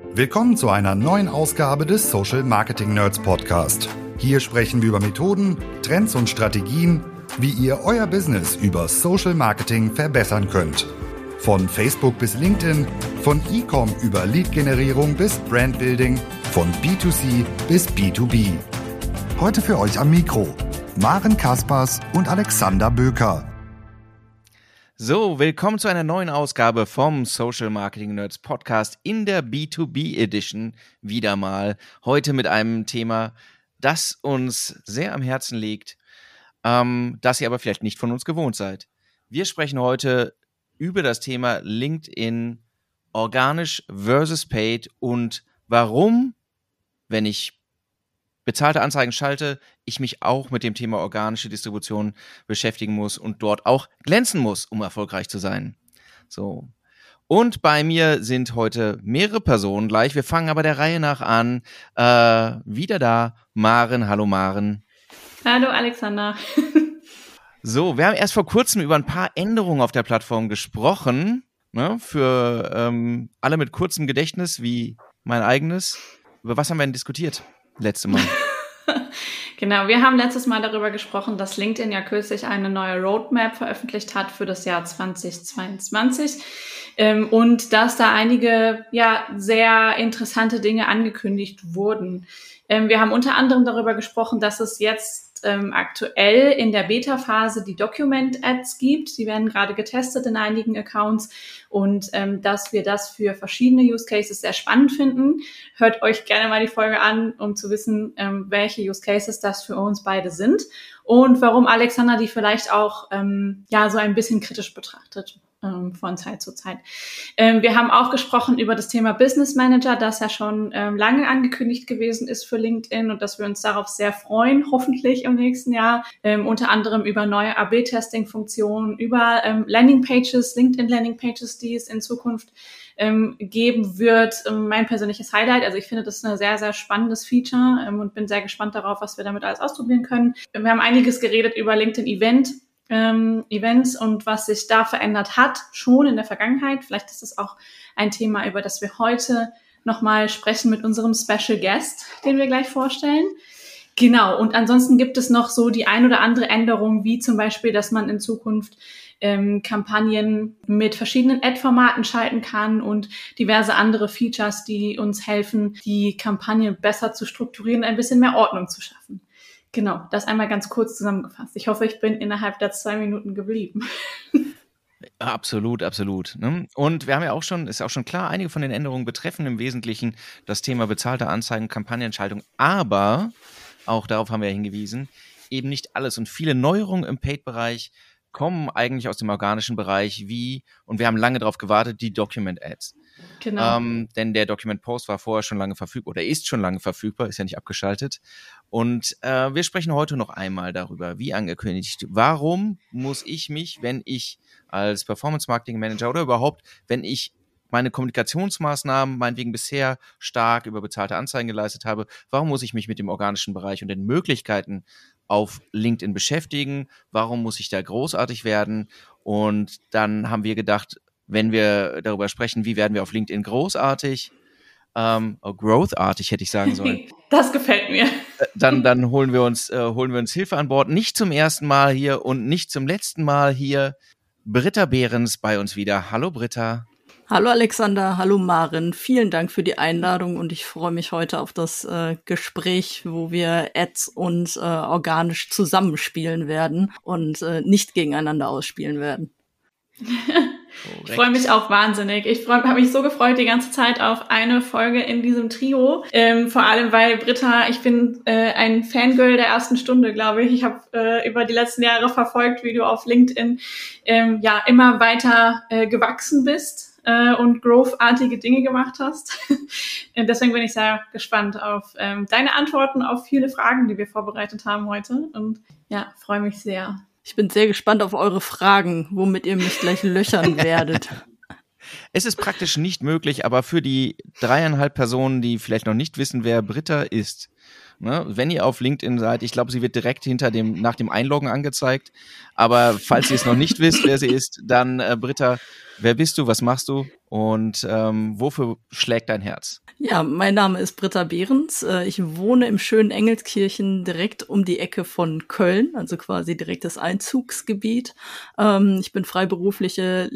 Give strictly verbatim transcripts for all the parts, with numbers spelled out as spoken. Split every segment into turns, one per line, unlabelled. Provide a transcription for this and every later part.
Willkommen zu einer neuen Ausgabe des Social Marketing Nerds Podcast. Hier sprechen wir über Methoden, Trends und Strategien, wie ihr euer Business über Social Marketing verbessern könnt. Von Facebook bis LinkedIn, von E-Com über Lead-Generierung bis Brandbuilding, von B zwei C bis B zwei B. Heute für euch am Mikro Maren Kaspers und Alexander Böker.
So, willkommen zu einer neuen Ausgabe vom Social Marketing Nerds Podcast in der B zwei B Edition wieder mal. Heute mit einem Thema, das uns sehr am Herzen liegt, ähm, das ihr aber vielleicht nicht von uns gewohnt seid. Wir sprechen heute über das Thema LinkedIn organisch versus paid und warum, wenn ich bezahlte Anzeigen schalte, ich mich auch mit dem Thema organische Distribution beschäftigen muss und dort auch glänzen muss, um erfolgreich zu sein. So. Und bei mir sind heute mehrere Personen gleich. Wir fangen aber der Reihe nach an. Äh, wieder da, Maren. Hallo Maren.
Hallo Alexander.
So, wir haben erst vor kurzem über ein paar Änderungen auf der Plattform gesprochen. Ne, für ähm, alle mit kurzem Gedächtnis, wie mein eigenes. Über was haben wir denn diskutiert? Letzte Mal.
Genau, wir haben letztes Mal darüber gesprochen, dass LinkedIn ja kürzlich eine neue Roadmap veröffentlicht hat für das Jahr zwanzig zweiundzwanzig ähm, und dass da einige ja sehr interessante Dinge angekündigt wurden. Ähm, wir haben unter anderem darüber gesprochen, dass es jetzt ähm, aktuell in der Beta-Phase die Document-Ads gibt. Die werden gerade getestet in einigen Accounts und ähm, dass wir das für verschiedene Use Cases sehr spannend finden. Hört euch gerne mal die Folge an, um zu wissen, ähm, welche Use Cases das für uns beide sind und warum Alexander die vielleicht auch ähm, ja so ein bisschen kritisch betrachtet ähm, von Zeit zu Zeit. Ähm, wir haben auch gesprochen über das Thema Business Manager, das ja schon ähm, lange angekündigt gewesen ist für LinkedIn und dass wir uns darauf sehr freuen, hoffentlich im nächsten Jahr. Ähm, unter anderem über neue A B Testing Funktionen, über ähm, Landingpages, LinkedIn Landingpages, die es in Zukunft ähm, geben wird. Ähm, mein persönliches Highlight. Also ich finde, das ist ein sehr, sehr spannendes Feature ähm, und bin sehr gespannt darauf, was wir damit alles ausprobieren können. Wir haben einiges geredet über LinkedIn Event. Ähm, Events und was sich da verändert hat, schon in der Vergangenheit. Vielleicht ist es auch ein Thema, über das wir heute nochmal sprechen mit unserem Special Guest, den wir gleich vorstellen. Genau, und ansonsten gibt es noch so die ein oder andere Änderung, wie zum Beispiel, dass man in Zukunft ähm, Kampagnen mit verschiedenen Ad-Formaten schalten kann und diverse andere Features, die uns helfen, die Kampagne besser zu strukturieren, ein bisschen mehr Ordnung zu schaffen. Genau, das einmal ganz kurz zusammengefasst. Ich hoffe, ich bin innerhalb der zwei Minuten geblieben.
Absolut, absolut. Ne? Und wir haben ja auch schon, ist auch schon klar, einige von den Änderungen betreffen im Wesentlichen das Thema bezahlte Anzeigen, Kampagnenschaltung, aber, auch darauf haben wir ja hingewiesen, eben nicht alles. Und viele Neuerungen im Paid-Bereich kommen eigentlich aus dem organischen Bereich, wie, und wir haben lange darauf gewartet, die Document-Ads.
Genau.
Ähm, denn der Document Post war vorher schon lange verfügbar oder ist schon lange verfügbar, ist ja nicht abgeschaltet. Und äh, wir sprechen heute noch einmal darüber, wie angekündigt, warum muss ich mich, wenn ich als Performance Marketing Manager oder überhaupt, wenn ich meine Kommunikationsmaßnahmen meinetwegen bisher stark über bezahlte Anzeigen geleistet habe, warum muss ich mich mit dem organischen Bereich und den Möglichkeiten auf LinkedIn beschäftigen? Warum muss ich da großartig werden? Und dann haben wir gedacht, wenn wir darüber sprechen, wie werden wir auf LinkedIn großartig, ähm, oh, growthartig hätte ich sagen sollen.
Das gefällt mir.
Dann, dann holen wir uns, äh, holen wir uns Hilfe an Bord. Nicht zum ersten Mal hier und nicht zum letzten Mal hier. Britta Behrens bei uns wieder. Hallo Britta.
Hallo Alexander, hallo Maren. Vielen Dank für die Einladung und ich freue mich heute auf das äh, Gespräch, wo wir Ads und äh, organisch zusammenspielen werden und äh, nicht gegeneinander ausspielen werden.
Ich freue mich auch wahnsinnig. Ich habe mich so gefreut die ganze Zeit auf eine Folge in diesem Trio. Ähm, vor allem, weil Britta, ich bin äh, ein Fangirl der ersten Stunde, glaube ich. Ich habe äh, über die letzten Jahre verfolgt, wie du auf LinkedIn ähm, ja immer weiter äh, gewachsen bist äh, und growth-artige Dinge gemacht hast. Und deswegen bin ich sehr gespannt auf ähm, deine Antworten auf viele Fragen, die wir vorbereitet haben heute. Und ja, freue mich sehr.
Ich bin sehr gespannt auf eure Fragen, womit ihr mich gleich löchern werdet.
Es ist praktisch nicht möglich, aber für die dreieinhalb Personen, die vielleicht noch nicht wissen, wer Britta ist, Ne? Wenn ihr auf LinkedIn seid, ich glaube, sie wird direkt hinter dem, nach dem Einloggen angezeigt. Aber falls ihr es noch nicht wisst, wer sie ist, dann äh, Britta, wer bist du, was machst du und ähm, wofür schlägt dein Herz?
Ja, mein Name ist Britta Behrens. Ich wohne im schönen Engelskirchen direkt um die Ecke von Köln, also quasi direkt das Einzugsgebiet. Ich bin freiberufliche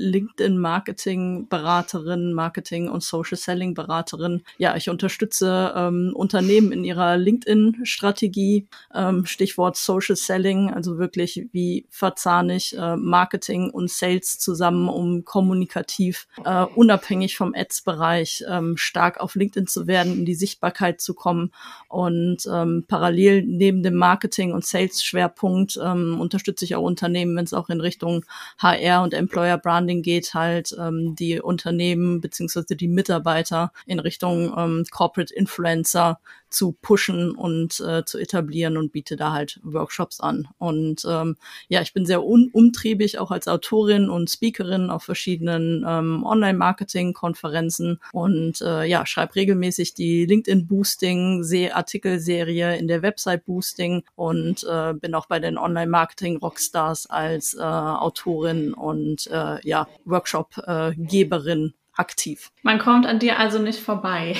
LinkedIn-Marketing-Beraterin, Marketing- und Social-Selling-Beraterin. Ja, ich unterstütze ähm, Unternehmen in ihrer LinkedIn-Strategie. Ähm, Stichwort Social-Selling, also wirklich, wie verzahne ich äh, Marketing und Sales zusammen, um kommunikativ, äh, unabhängig vom Ads-Bereich, ähm, stark auf LinkedIn zu werden, in die Sichtbarkeit zu kommen und ähm, parallel neben dem Marketing- und Sales-Schwerpunkt ähm, unterstütze ich auch Unternehmen, wenn es auch in Richtung H R und Employer Branding geht, halt ähm, die Unternehmen beziehungsweise die Mitarbeiter in Richtung ähm, Corporate Influencer zu pushen und äh, zu etablieren und biete da halt Workshops an. Und ähm, ja, ich bin sehr un- umtriebig, auch als Autorin und Speakerin auf verschiedenen ähm, Online-Marketing-Konferenzen und äh, ja, schreibe regelmäßig die LinkedIn-Boosting, Se- Artikelserie in der Website-Boosting und äh, bin auch bei den Online-Marketing-Rockstars als äh, Autorin und äh, ja, Workshop-Geberin aktiv.
Man kommt an dir also nicht vorbei.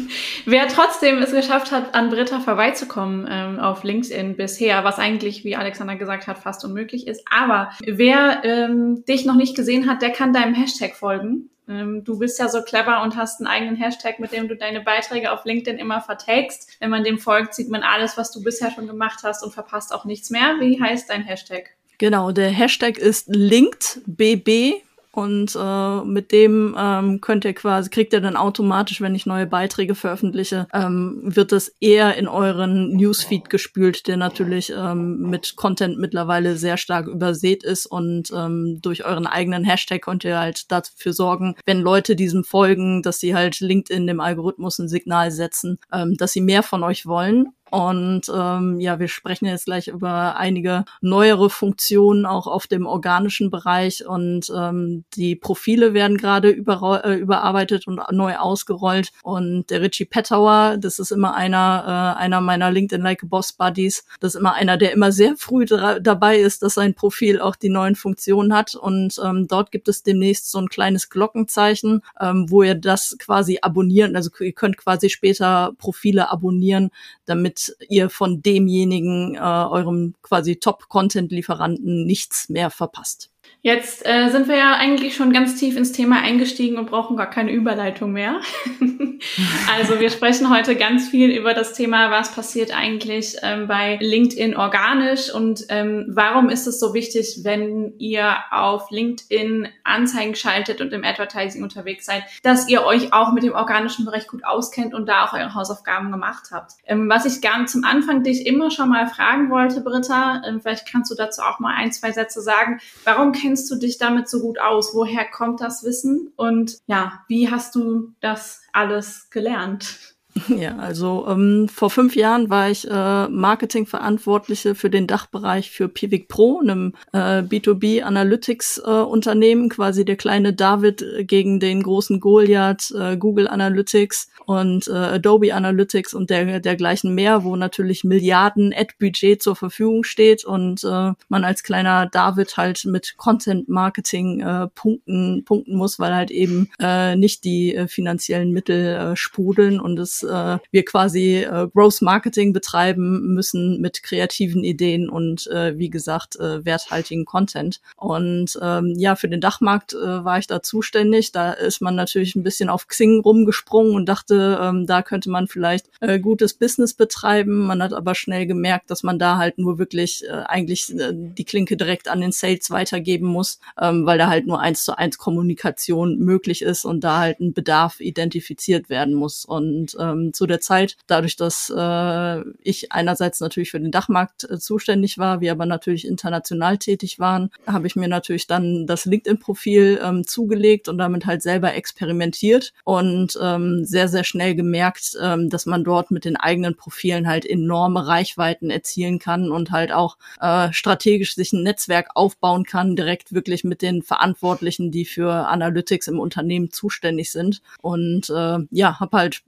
Wer trotzdem es geschafft hat, an Britta vorbeizukommen ähm, auf LinkedIn bisher, was eigentlich, wie Alexander gesagt hat, fast unmöglich ist, aber wer ähm, dich noch nicht gesehen hat, der kann deinem Hashtag folgen. Ähm, du bist ja so clever und hast einen eigenen Hashtag, mit dem du deine Beiträge auf LinkedIn immer vertagst. Wenn man dem folgt, sieht man alles, was du bisher schon gemacht hast und verpasst auch nichts mehr. Wie heißt dein Hashtag?
Genau, der Hashtag ist LinkedBB. Und äh, mit dem ähm, könnt ihr quasi, kriegt ihr dann automatisch, wenn ich neue Beiträge veröffentliche, ähm, wird das eher in euren Newsfeed gespült, der natürlich ähm, mit Content mittlerweile sehr stark übersät ist. Und ähm, durch euren eigenen Hashtag könnt ihr halt dafür sorgen, wenn Leute diesem folgen, dass sie halt LinkedIn dem Algorithmus ein Signal setzen, ähm, dass sie mehr von euch wollen. Und ähm, ja, wir sprechen jetzt gleich über einige neuere Funktionen auch auf dem organischen Bereich und ähm, die Profile werden gerade über, äh, überarbeitet und neu ausgerollt. Und der Richie Pettauer, das ist immer einer äh, einer meiner LinkedIn Like a Boss Buddies, das ist immer einer, der immer sehr früh dra- dabei ist, dass sein Profil auch die neuen Funktionen hat. Und ähm, dort gibt es demnächst so ein kleines Glockenzeichen, ähm, wo ihr das quasi abonnieren, also ihr könnt quasi später Profile abonnieren, damit ihr von demjenigen, äh, eurem quasi Top-Content-Lieferanten nichts mehr verpasst.
Jetzt äh, sind wir ja eigentlich schon ganz tief ins Thema eingestiegen und brauchen gar keine Überleitung mehr. Also wir sprechen heute ganz viel über das Thema, was passiert eigentlich ähm, bei LinkedIn organisch und ähm, warum ist es so wichtig, wenn ihr auf LinkedIn Anzeigen schaltet und im Advertising unterwegs seid, dass ihr euch auch mit dem organischen Bereich gut auskennt und da auch eure Hausaufgaben gemacht habt. Ähm, was ich gerne zum Anfang dich immer schon mal fragen wollte, Britta, ähm, vielleicht kannst du dazu auch mal ein, zwei Sätze sagen. Warum kennst du dich damit so gut aus? Woher kommt das Wissen? Und ja, wie hast du das alles gelernt?
Ja, also ähm, vor fünf Jahren war ich äh, Marketingverantwortliche für den Dachbereich für Pivik Pro, einem äh, B zwei B Analytics äh, Unternehmen, quasi der kleine David gegen den großen Goliath, äh, Google Analytics und äh, Adobe Analytics und der dergleichen mehr, wo natürlich Milliarden Ad-Budget zur Verfügung steht und äh, man als kleiner David halt mit Content Marketing äh, punkten punkten muss, weil halt eben äh, nicht die äh, finanziellen Mittel äh, sprudeln und es äh, wir quasi äh, Growth Marketing betreiben müssen mit kreativen Ideen und äh, wie gesagt äh, werthaltigen Content. Und ähm, ja, für den Dachmarkt äh, war ich da zuständig. Da ist man natürlich ein bisschen auf Xing rumgesprungen und dachte, ähm, da könnte man vielleicht äh, gutes Business betreiben. Man hat aber schnell gemerkt, dass man da halt nur wirklich äh, eigentlich äh, die Klinke direkt an den Sales weitergeben muss, ähm, weil da halt nur eins zu eins Kommunikation möglich ist und da halt ein Bedarf identifiziert werden muss. Und ähm, zu der Zeit, dadurch, dass äh, ich einerseits natürlich für den Dachmarkt äh, zuständig war, wir aber natürlich international tätig waren, habe ich mir natürlich dann das LinkedIn-Profil ähm, zugelegt und damit halt selber experimentiert und ähm, sehr, sehr schnell gemerkt, ähm, dass man dort mit den eigenen Profilen halt enorme Reichweiten erzielen kann und halt auch äh, strategisch sich ein Netzwerk aufbauen kann, direkt wirklich mit den Verantwortlichen, die für Analytics im Unternehmen zuständig sind. Und äh, ja, habe halt bei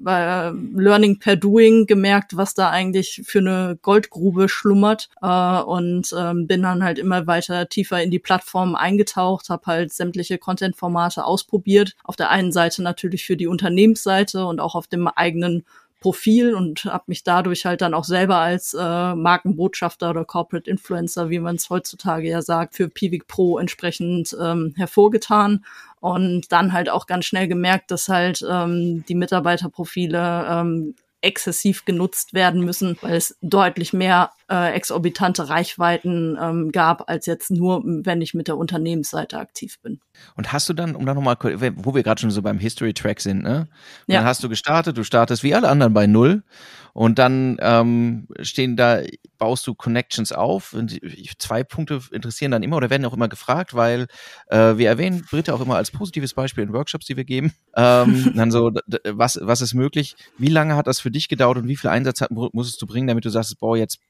äh, Learning per Doing gemerkt, was da eigentlich für eine Goldgrube schlummert äh, und ähm, bin dann halt immer weiter tiefer in die Plattform eingetaucht, habe halt sämtliche Content-Formate ausprobiert. Auf der einen Seite natürlich für die Unternehmensseite und auch auf dem eigenen Profil und habe mich dadurch halt dann auch selber als äh, Markenbotschafter oder Corporate Influencer, wie man es heutzutage ja sagt, für Piwik Pro entsprechend ähm, hervorgetan und dann halt auch ganz schnell gemerkt, dass halt ähm, die Mitarbeiterprofile ähm, exzessiv genutzt werden müssen, weil es deutlich mehr äh, exorbitante Reichweiten ähm, gab, als jetzt nur, wenn ich mit der Unternehmensseite aktiv bin.
Und hast du dann, um da nochmal, wo wir gerade schon so beim History-Track sind, ne?
Ja.
Dann hast du gestartet, du startest wie alle anderen bei Null und dann ähm, stehen da, baust du Connections auf. Und zwei Punkte interessieren dann immer oder werden auch immer gefragt, weil äh, wir erwähnen Britta auch immer als positives Beispiel in Workshops, die wir geben. Ähm, dann so, was, was ist möglich? Wie lange hat das für dich gedauert und wie viel Einsatz hat, musstest du bringen, damit du sagst, boah, jetzt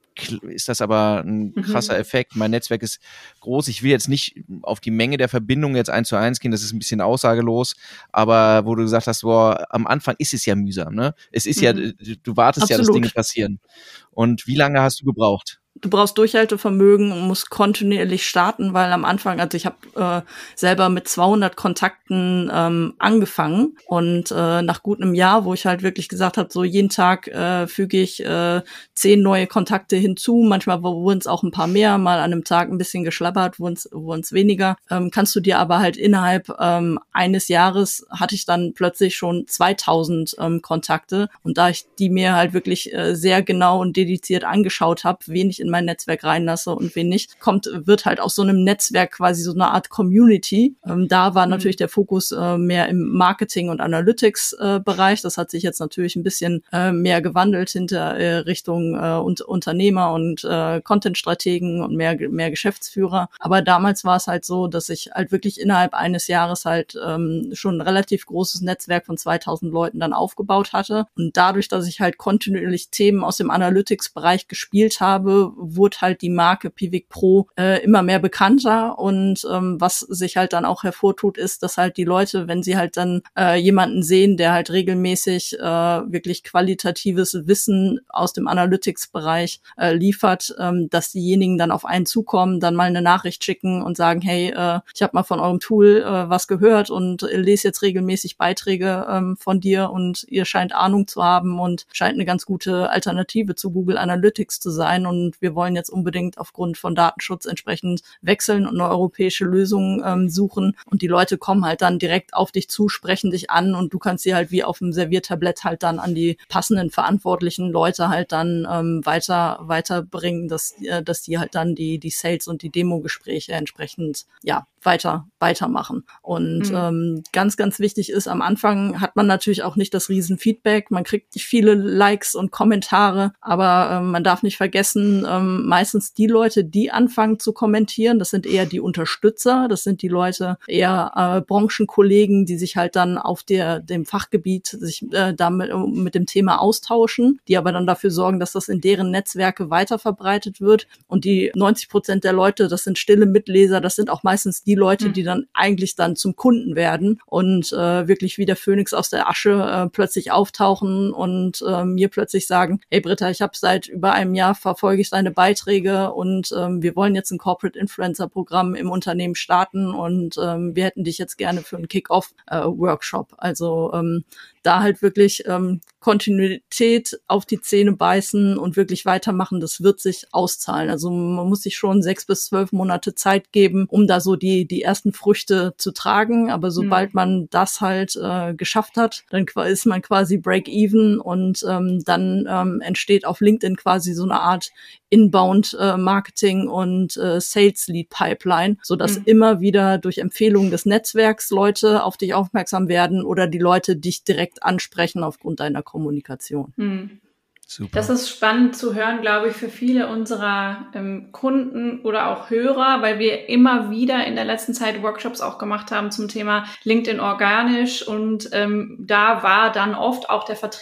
ist das aber ein krasser mhm. Effekt. Mein Netzwerk ist groß. Ich will jetzt nicht auf die Menge der Verbindungen jetzt eins zu eins gehen, das ist ein bisschen aussagelos, aber wo du gesagt hast, boah, am Anfang ist es ja mühsam, ne? Es ist mhm. ja, du wartest Absolut. ja, dass Dinge passieren. Und wie lange hast du gebraucht?
Du brauchst Durchhaltevermögen und musst kontinuierlich starten, weil am Anfang, also ich habe äh, selber mit zweihundert Kontakten ähm, angefangen und äh, nach gut einem Jahr, wo ich halt wirklich gesagt habe, so jeden Tag äh, füge ich äh, zehn neue Kontakte hinzu, manchmal wurden es auch ein paar mehr, mal an einem Tag ein bisschen geschlabbert, wurden es weniger, ähm, kannst du dir aber halt innerhalb ähm, eines Jahres hatte ich dann plötzlich schon zweitausend ähm, Kontakte und da ich die mir halt wirklich äh, sehr genau und dediziert angeschaut habe, wen ich in mein Netzwerk reinlasse und wen nicht, kommt, wird halt aus so einem Netzwerk quasi so eine Art Community. Ähm, da war mhm. natürlich der Fokus äh, mehr im Marketing- und Analytics-Bereich. Äh, das hat sich jetzt natürlich ein bisschen äh, mehr gewandelt hinter äh, Richtung äh, und, Unternehmer und äh, Content-Strategen und mehr, mehr Geschäftsführer. Aber damals war es halt so, dass ich halt wirklich innerhalb eines Jahres halt ähm, schon ein relativ großes Netzwerk von zweitausend Leuten dann aufgebaut hatte. Und dadurch, dass ich halt kontinuierlich Themen aus dem Analytics-Bereich gespielt habe, wurde halt die Marke Piwik Pro äh, immer mehr bekannter und ähm, was sich halt dann auch hervortut, ist, dass halt die Leute, wenn sie halt dann äh, jemanden sehen, der halt regelmäßig äh, wirklich qualitatives Wissen aus dem Analytics-Bereich äh, liefert, ähm, dass diejenigen dann auf einen zukommen, dann mal eine Nachricht schicken und sagen, hey, äh, ich habe mal von eurem Tool äh, was gehört und äh, lese jetzt regelmäßig Beiträge ähm, von dir und ihr scheint Ahnung zu haben und scheint eine ganz gute Alternative zu Google Analytics zu sein und wir wollen jetzt unbedingt aufgrund von Datenschutz entsprechend wechseln und eine europäische Lösung ähm, suchen. Und die Leute kommen halt dann direkt auf dich zu, sprechen dich an und du kannst sie halt wie auf dem Serviertablett halt dann an die passenden verantwortlichen Leute halt dann ähm, weiter weiterbringen, dass, äh, dass die halt dann die, die Sales- und die Demo-Gespräche entsprechend ja weiter weitermachen. Und mhm. ähm, ganz, ganz wichtig ist, am Anfang hat man natürlich auch nicht das Riesenfeedback. Man kriegt viele Likes und Kommentare, aber ähm, man darf nicht vergessen, ähm, meistens die Leute, die anfangen zu kommentieren, das sind eher die Unterstützer, das sind die Leute, eher äh, Branchenkollegen, die sich halt dann auf der dem Fachgebiet sich äh, damit mit dem Thema austauschen, die aber dann dafür sorgen, dass das in deren Netzwerke weiter verbreitet wird. Und die neunzig Prozent der Leute, das sind stille Mitleser, das sind auch meistens die Leute, die dann eigentlich dann zum Kunden werden und äh, wirklich wie der Phönix aus der Asche äh, plötzlich auftauchen und äh, mir plötzlich sagen, hey Britta, ich habe seit über einem Jahr verfolge ich deine Beiträge und ähm, wir wollen jetzt ein Corporate Influencer Programm im Unternehmen starten und ähm, wir hätten dich jetzt gerne für einen Kick-Off-Workshop. Äh, also ähm, da halt wirklich ähm, Kontinuität auf die Zähne beißen und wirklich weitermachen, das wird sich auszahlen. Also man muss sich schon sechs bis zwölf Monate Zeit geben, um da so die die ersten Früchte zu tragen. Aber sobald mhm. man das halt äh, geschafft hat, dann ist man quasi Break-Even und ähm, dann ähm, entsteht auf LinkedIn quasi so eine Art Inbound-Marketing äh, und äh, Sales-Lead-Pipeline, sodass mhm. immer wieder durch Empfehlungen des Netzwerks Leute auf dich aufmerksam werden oder die Leute dich direkt ansprechen aufgrund deiner Kommunikation.
Mhm. Super. Das ist spannend zu hören, glaube ich, für viele unserer ähm, Kunden oder auch Hörer, weil wir immer wieder in der letzten Zeit Workshops auch gemacht haben zum Thema LinkedIn organisch und ähm, da war dann oft auch der Vertrieb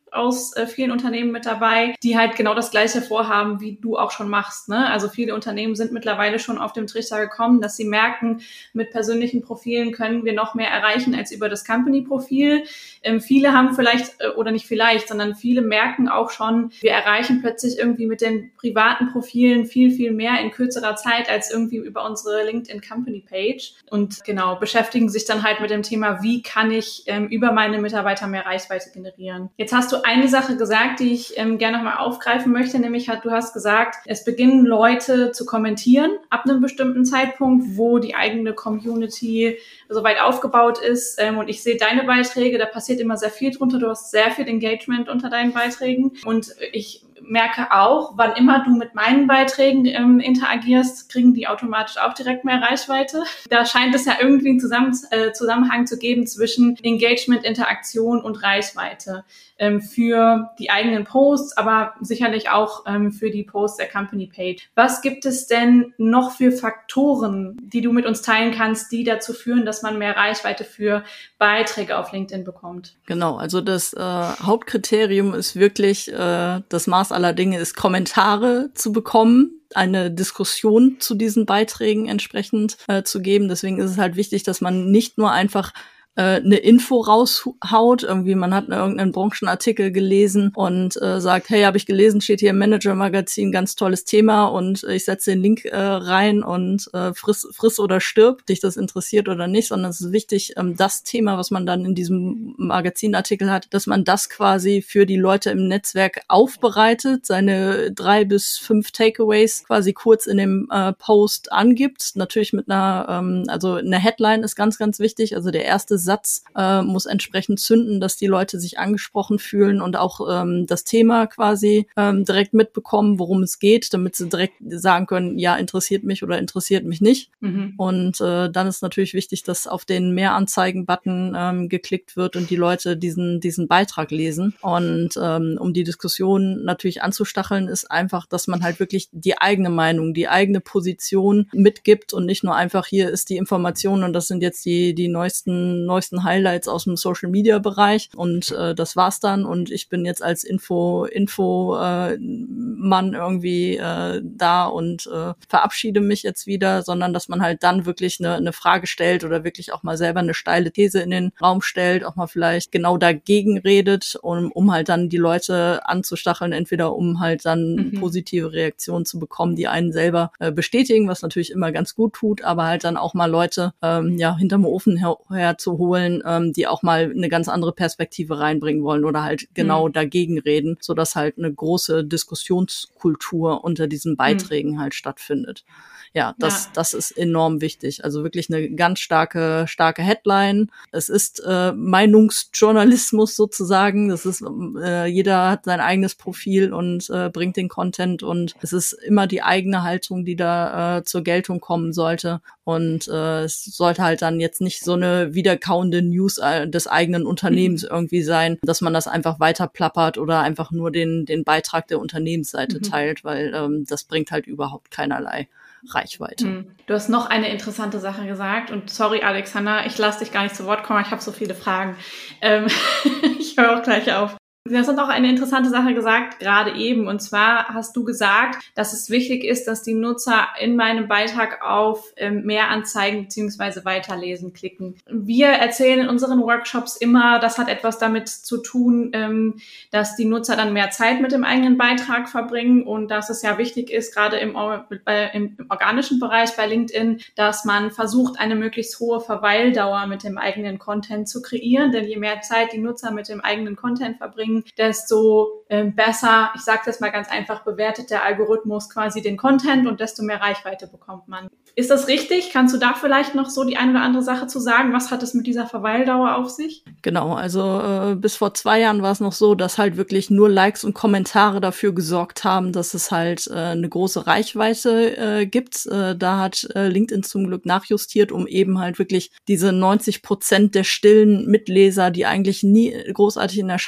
aus äh, vielen Unternehmen mit dabei, die halt genau das Gleiche vorhaben, wie du auch schon machst, ne? Also viele Unternehmen sind mittlerweile schon auf dem Trichter gekommen, dass sie merken, mit persönlichen Profilen können wir noch mehr erreichen als über das Company-Profil. Ähm, viele haben vielleicht, äh, oder nicht vielleicht, sondern viele merken auch schon, wir erreichen plötzlich irgendwie mit den privaten Profilen viel, viel mehr in kürzerer Zeit als irgendwie über unsere LinkedIn-Company-Page. Und genau, beschäftigen sich dann halt mit dem Thema, wie kann ich ähm, über meine Mitarbeiter mehr Reichweite generieren. Jetzt hast du eine Sache gesagt, die ich ähm, gerne nochmal aufgreifen möchte, nämlich hat, du hast gesagt, es beginnen Leute zu kommentieren ab einem bestimmten Zeitpunkt, wo die eigene Community soweit aufgebaut ist. Ähm, und ich sehe deine Beiträge, da passiert immer sehr viel drunter. Du hast sehr viel Engagement unter deinen Beiträgen. Und ich merke auch, wann immer du mit meinen Beiträgen ähm, interagierst, kriegen die automatisch auch direkt mehr Reichweite. Da scheint es ja irgendwie einen Zusammen äh, Zusammenhang zu geben zwischen Engagement, Interaktion und Reichweite ähm, für die eigenen Posts, aber sicherlich auch ähm, für die Posts der Company Page. Was gibt es denn noch für Faktoren, die du mit uns teilen kannst, die dazu führen, dass man mehr Reichweite für Beiträge auf LinkedIn bekommt?
Genau, also das äh, Hauptkriterium ist wirklich, äh, das Maß aller Dinge ist, Kommentare zu bekommen, eine Diskussion zu diesen Beiträgen entsprechend äh, zu geben. Deswegen ist es halt wichtig, dass man nicht nur einfach eine Info raushaut, irgendwie man hat irgendeinen Branchenartikel gelesen und äh, sagt, hey, habe ich gelesen, steht hier im Manager-Magazin, ganz tolles Thema und äh, ich setze den Link äh, rein und äh, friss, friss oder stirb, dich das interessiert oder nicht, sondern es ist wichtig, ähm, das Thema, was man dann in diesem Magazinartikel hat, dass man das quasi für die Leute im Netzwerk aufbereitet, seine drei bis fünf Takeaways quasi kurz in dem äh, Post angibt, natürlich mit einer, ähm, also eine Headline ist ganz, ganz wichtig, also der erste Satz äh, muss entsprechend zünden, dass die Leute sich angesprochen fühlen und auch ähm, das Thema quasi ähm, direkt mitbekommen, worum es geht, damit sie direkt sagen können, ja, interessiert mich oder interessiert mich nicht. Mhm. Und äh, dann ist natürlich wichtig, dass auf den Mehranzeigen-Button ähm, geklickt wird und die Leute diesen diesen Beitrag lesen. Und ähm, um die Diskussion natürlich anzustacheln, ist einfach, dass man halt wirklich die eigene Meinung, die eigene Position mitgibt und nicht nur einfach, hier ist die Information und das sind jetzt die die neuesten neuesten Highlights aus dem Social-Media-Bereich und äh, das war's dann und ich bin jetzt als Info Info äh, Mann irgendwie äh, da und äh, verabschiede mich jetzt wieder, sondern dass man halt dann wirklich eine, eine Frage stellt oder wirklich auch mal selber eine steile These in den Raum stellt, auch mal vielleicht genau dagegen redet, um, um halt dann die Leute anzustacheln, entweder um halt dann mhm. positive Reaktionen zu bekommen, die einen selber äh, bestätigen, was natürlich immer ganz gut tut, aber halt dann auch mal Leute ähm, ja hinterm Ofen her, her zu holen, ähm, die auch mal eine ganz andere Perspektive reinbringen wollen oder halt genau mhm. dagegen reden, sodass halt eine große Diskussionskultur unter diesen Beiträgen mhm. halt stattfindet. Ja, das, ja. das ist enorm wichtig. Also wirklich eine ganz starke, starke Headline. Es ist äh, Meinungsjournalismus sozusagen. Das ist, äh, jeder hat sein eigenes Profil und äh, bringt den Content und es ist immer die eigene Haltung, die da äh, zur Geltung kommen sollte. Und äh, es sollte halt dann jetzt nicht so eine wiederkauende News äh, des eigenen Unternehmens mhm. irgendwie sein, dass man das einfach weiter plappert oder einfach nur den, den Beitrag der Unternehmensseite mhm. teilt, weil ähm, das bringt halt überhaupt keinerlei Reichweite.
Du hast noch eine interessante Sache gesagt und sorry, Alexander, ich lasse dich gar nicht zu Wort kommen, ich habe so viele Fragen. Ähm, ich höre auch gleich auf. Du hast noch eine interessante Sache gesagt, gerade eben. Und zwar hast du gesagt, dass es wichtig ist, dass die Nutzer in meinem Beitrag auf ähm, Mehranzeigen bzw. Weiterlesen klicken. Wir erzählen in unseren Workshops immer, das hat etwas damit zu tun, ähm, dass die Nutzer dann mehr Zeit mit dem eigenen Beitrag verbringen und dass es ja wichtig ist, gerade im, äh, im organischen Bereich bei LinkedIn, dass man versucht, eine möglichst hohe Verweildauer mit dem eigenen Content zu kreieren. Denn je mehr Zeit die Nutzer mit dem eigenen Content verbringen, desto äh, besser, ich sage das mal ganz einfach, bewertet der Algorithmus quasi den Content und desto mehr Reichweite bekommt man. Ist das richtig? Kannst du da vielleicht noch so die eine oder andere Sache zu sagen? Was hat es mit dieser Verweildauer auf sich?
Genau, also äh, bis vor zwei Jahren war es noch so, dass halt wirklich nur Likes und Kommentare dafür gesorgt haben, dass es halt äh, eine große Reichweite äh, gibt. Äh, da hat äh, LinkedIn zum Glück nachjustiert, um eben halt wirklich diese neunzig Prozent der stillen Mitleser, die eigentlich nie großartig in Erscheinung treten,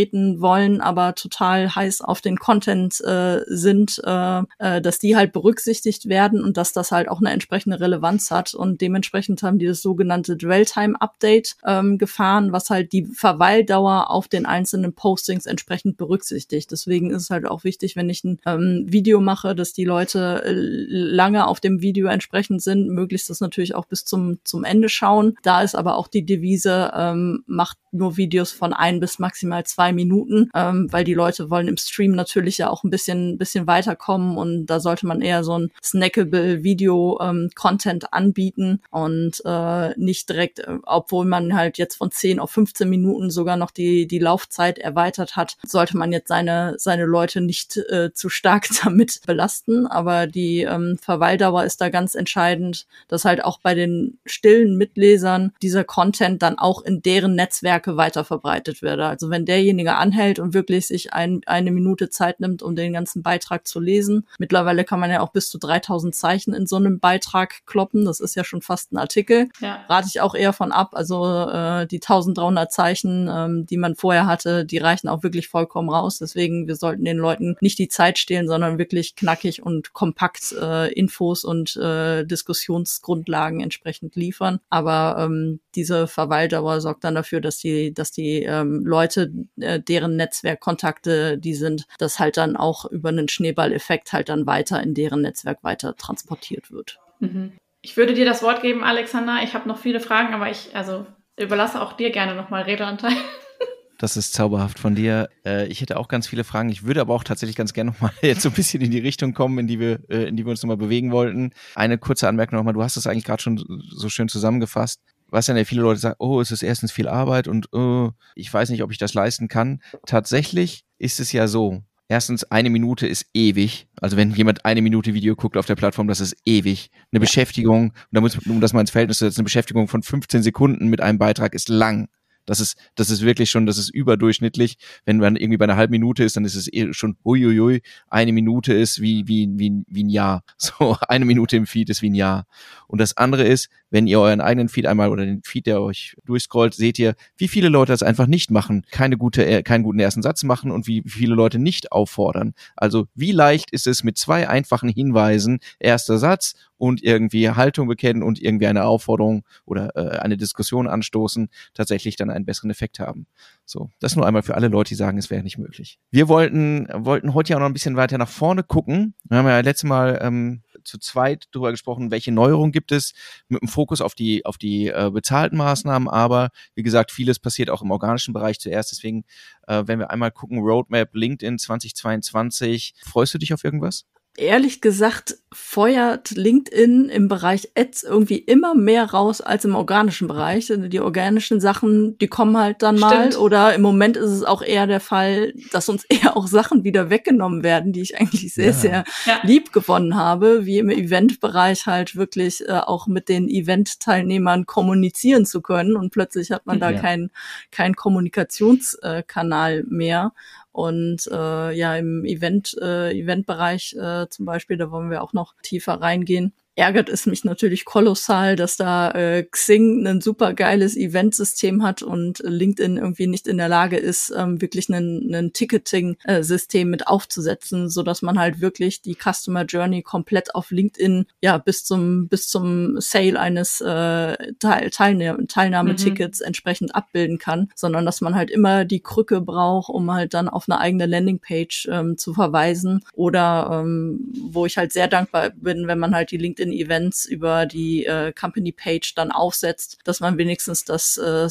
treten wollen, aber total heiß auf den Content äh, sind, äh, äh, dass die halt berücksichtigt werden und dass das halt auch eine entsprechende Relevanz hat. Und dementsprechend haben die das sogenannte Dwell-Time-Update ähm, gefahren, was halt die Verweildauer auf den einzelnen Postings entsprechend berücksichtigt. Deswegen ist es halt auch wichtig, wenn ich ein ähm, Video mache, dass die Leute äh, lange auf dem Video entsprechend sind, möglichst das natürlich auch bis zum zum Ende schauen. Da ist aber auch die Devise, ähm, macht nur Videos von ein bis maximal zwei Minuten, ähm, weil die Leute wollen im Stream natürlich ja auch ein bisschen bisschen weiterkommen und da sollte man eher so ein snackable Video-Content ähm, anbieten und äh, nicht direkt, äh, obwohl man halt jetzt von zehn auf fünfzehn Minuten sogar noch die die Laufzeit erweitert hat, sollte man jetzt seine seine Leute nicht äh, zu stark damit belasten, aber die ähm, Verweildauer ist da ganz entscheidend, dass halt auch bei den stillen Mitlesern dieser Content dann auch in deren Netzwerke weiter verbreitet wird. Also wenn derjenige anhält und wirklich sich ein, eine Minute Zeit nimmt, um den ganzen Beitrag zu lesen, mittlerweile kann man ja auch bis zu dreitausend Zeichen in so einem Beitrag kloppen, das ist ja schon fast ein Artikel, ja. Rate ich auch eher von ab, also äh, die eintausenddreihundert Zeichen, ähm, die man vorher hatte, die reichen auch wirklich vollkommen raus, deswegen wir sollten den Leuten nicht die Zeit stehlen, sondern wirklich knackig und kompakt äh, Infos und äh, Diskussionsgrundlagen entsprechend liefern, aber ähm, diese Verweildauer sorgt dann dafür, dass die, dass die ähm, Leute, äh, deren Netzwerkkontakte die sind, das halt dann auch über einen Schneeballeffekt halt dann weiter in deren Netzwerk weiter transportiert wird.
Mhm. Ich würde dir das Wort geben, Alexander. Ich habe noch viele Fragen, aber ich also überlasse auch dir gerne nochmal Redeanteil.
Das ist zauberhaft von dir. Äh, ich hätte auch ganz viele Fragen. Ich würde aber auch tatsächlich ganz gerne nochmal jetzt so ein bisschen in die Richtung kommen, in die wir, äh, in die wir uns nochmal bewegen wollten. Eine kurze Anmerkung nochmal. Du hast es eigentlich gerade schon so schön zusammengefasst. Was ja viele Leute sagen, oh, es ist erstens viel Arbeit und oh, ich weiß nicht, ob ich das leisten kann. Tatsächlich ist es ja so. Erstens, eine Minute ist ewig. Also wenn jemand eine Minute Video guckt auf der Plattform, das ist ewig. Eine ja. Beschäftigung, und da muss, um das mal ins Verhältnis zu setzen, eine Beschäftigung von fünfzehn Sekunden mit einem Beitrag ist lang. Das ist, das ist wirklich schon, das ist überdurchschnittlich. Wenn man irgendwie bei einer halben Minute ist, dann ist es eh schon, huiuiui, eine Minute ist wie, wie, wie, wie ein Jahr. So, eine Minute im Feed ist wie ein Jahr. Und das andere ist, wenn ihr euren eigenen Feed einmal oder den Feed, der euch durchscrollt, seht ihr, wie viele Leute das einfach nicht machen, keine gute, keinen guten ersten Satz machen und wie viele Leute nicht auffordern. Also, wie leicht ist es mit zwei einfachen Hinweisen, erster Satz und irgendwie Haltung bekennen und irgendwie eine Aufforderung oder äh, eine Diskussion anstoßen, tatsächlich dann einen besseren Effekt haben. So, das nur einmal für alle Leute, die sagen, es wäre nicht möglich. Wir wollten wollten heute ja auch noch ein bisschen weiter nach vorne gucken. Wir haben ja letztes Mal ähm, zu zweit darüber gesprochen, welche Neuerungen gibt es, mit dem Fokus auf die auf die äh, bezahlten Maßnahmen, aber wie gesagt, vieles passiert auch im organischen Bereich zuerst. Deswegen, äh, wenn wir einmal gucken, Roadmap LinkedIn zwanzig zweiundzwanzig, freust du dich auf irgendwas?
Ehrlich gesagt feuert LinkedIn im Bereich Ads irgendwie immer mehr raus als im organischen Bereich. Die organischen Sachen, die kommen halt dann mal. Stimmt. Oder im Moment ist es auch eher der Fall, dass uns eher auch Sachen wieder weggenommen werden, die ich eigentlich sehr, ja. sehr ja. lieb gewonnen habe, wie im Eventbereich halt wirklich äh, auch mit den Event-Teilnehmern kommunizieren zu können. Und plötzlich hat man da ja. keinen keinen Kommunikationskanal mehr. Und äh, ja, im Event, äh, Eventbereich äh, zum Beispiel, da wollen wir auch noch tiefer reingehen. Ärgert es mich natürlich kolossal, dass da äh, Xing ein super geiles Eventsystem hat und LinkedIn irgendwie nicht in der Lage ist, ähm, wirklich ein, ein Ticketing-System mit aufzusetzen, so dass man halt wirklich die Customer Journey komplett auf LinkedIn ja bis zum bis zum Sale eines äh, Teil, Teilne- Teilnahmetickets mhm. entsprechend abbilden kann, sondern dass man halt immer die Krücke braucht, um halt dann auf eine eigene Landingpage ähm, zu verweisen oder ähm, wo ich halt sehr dankbar bin, wenn man halt die LinkedIn Events über die äh, Company-Page dann aufsetzt, dass man wenigstens das äh,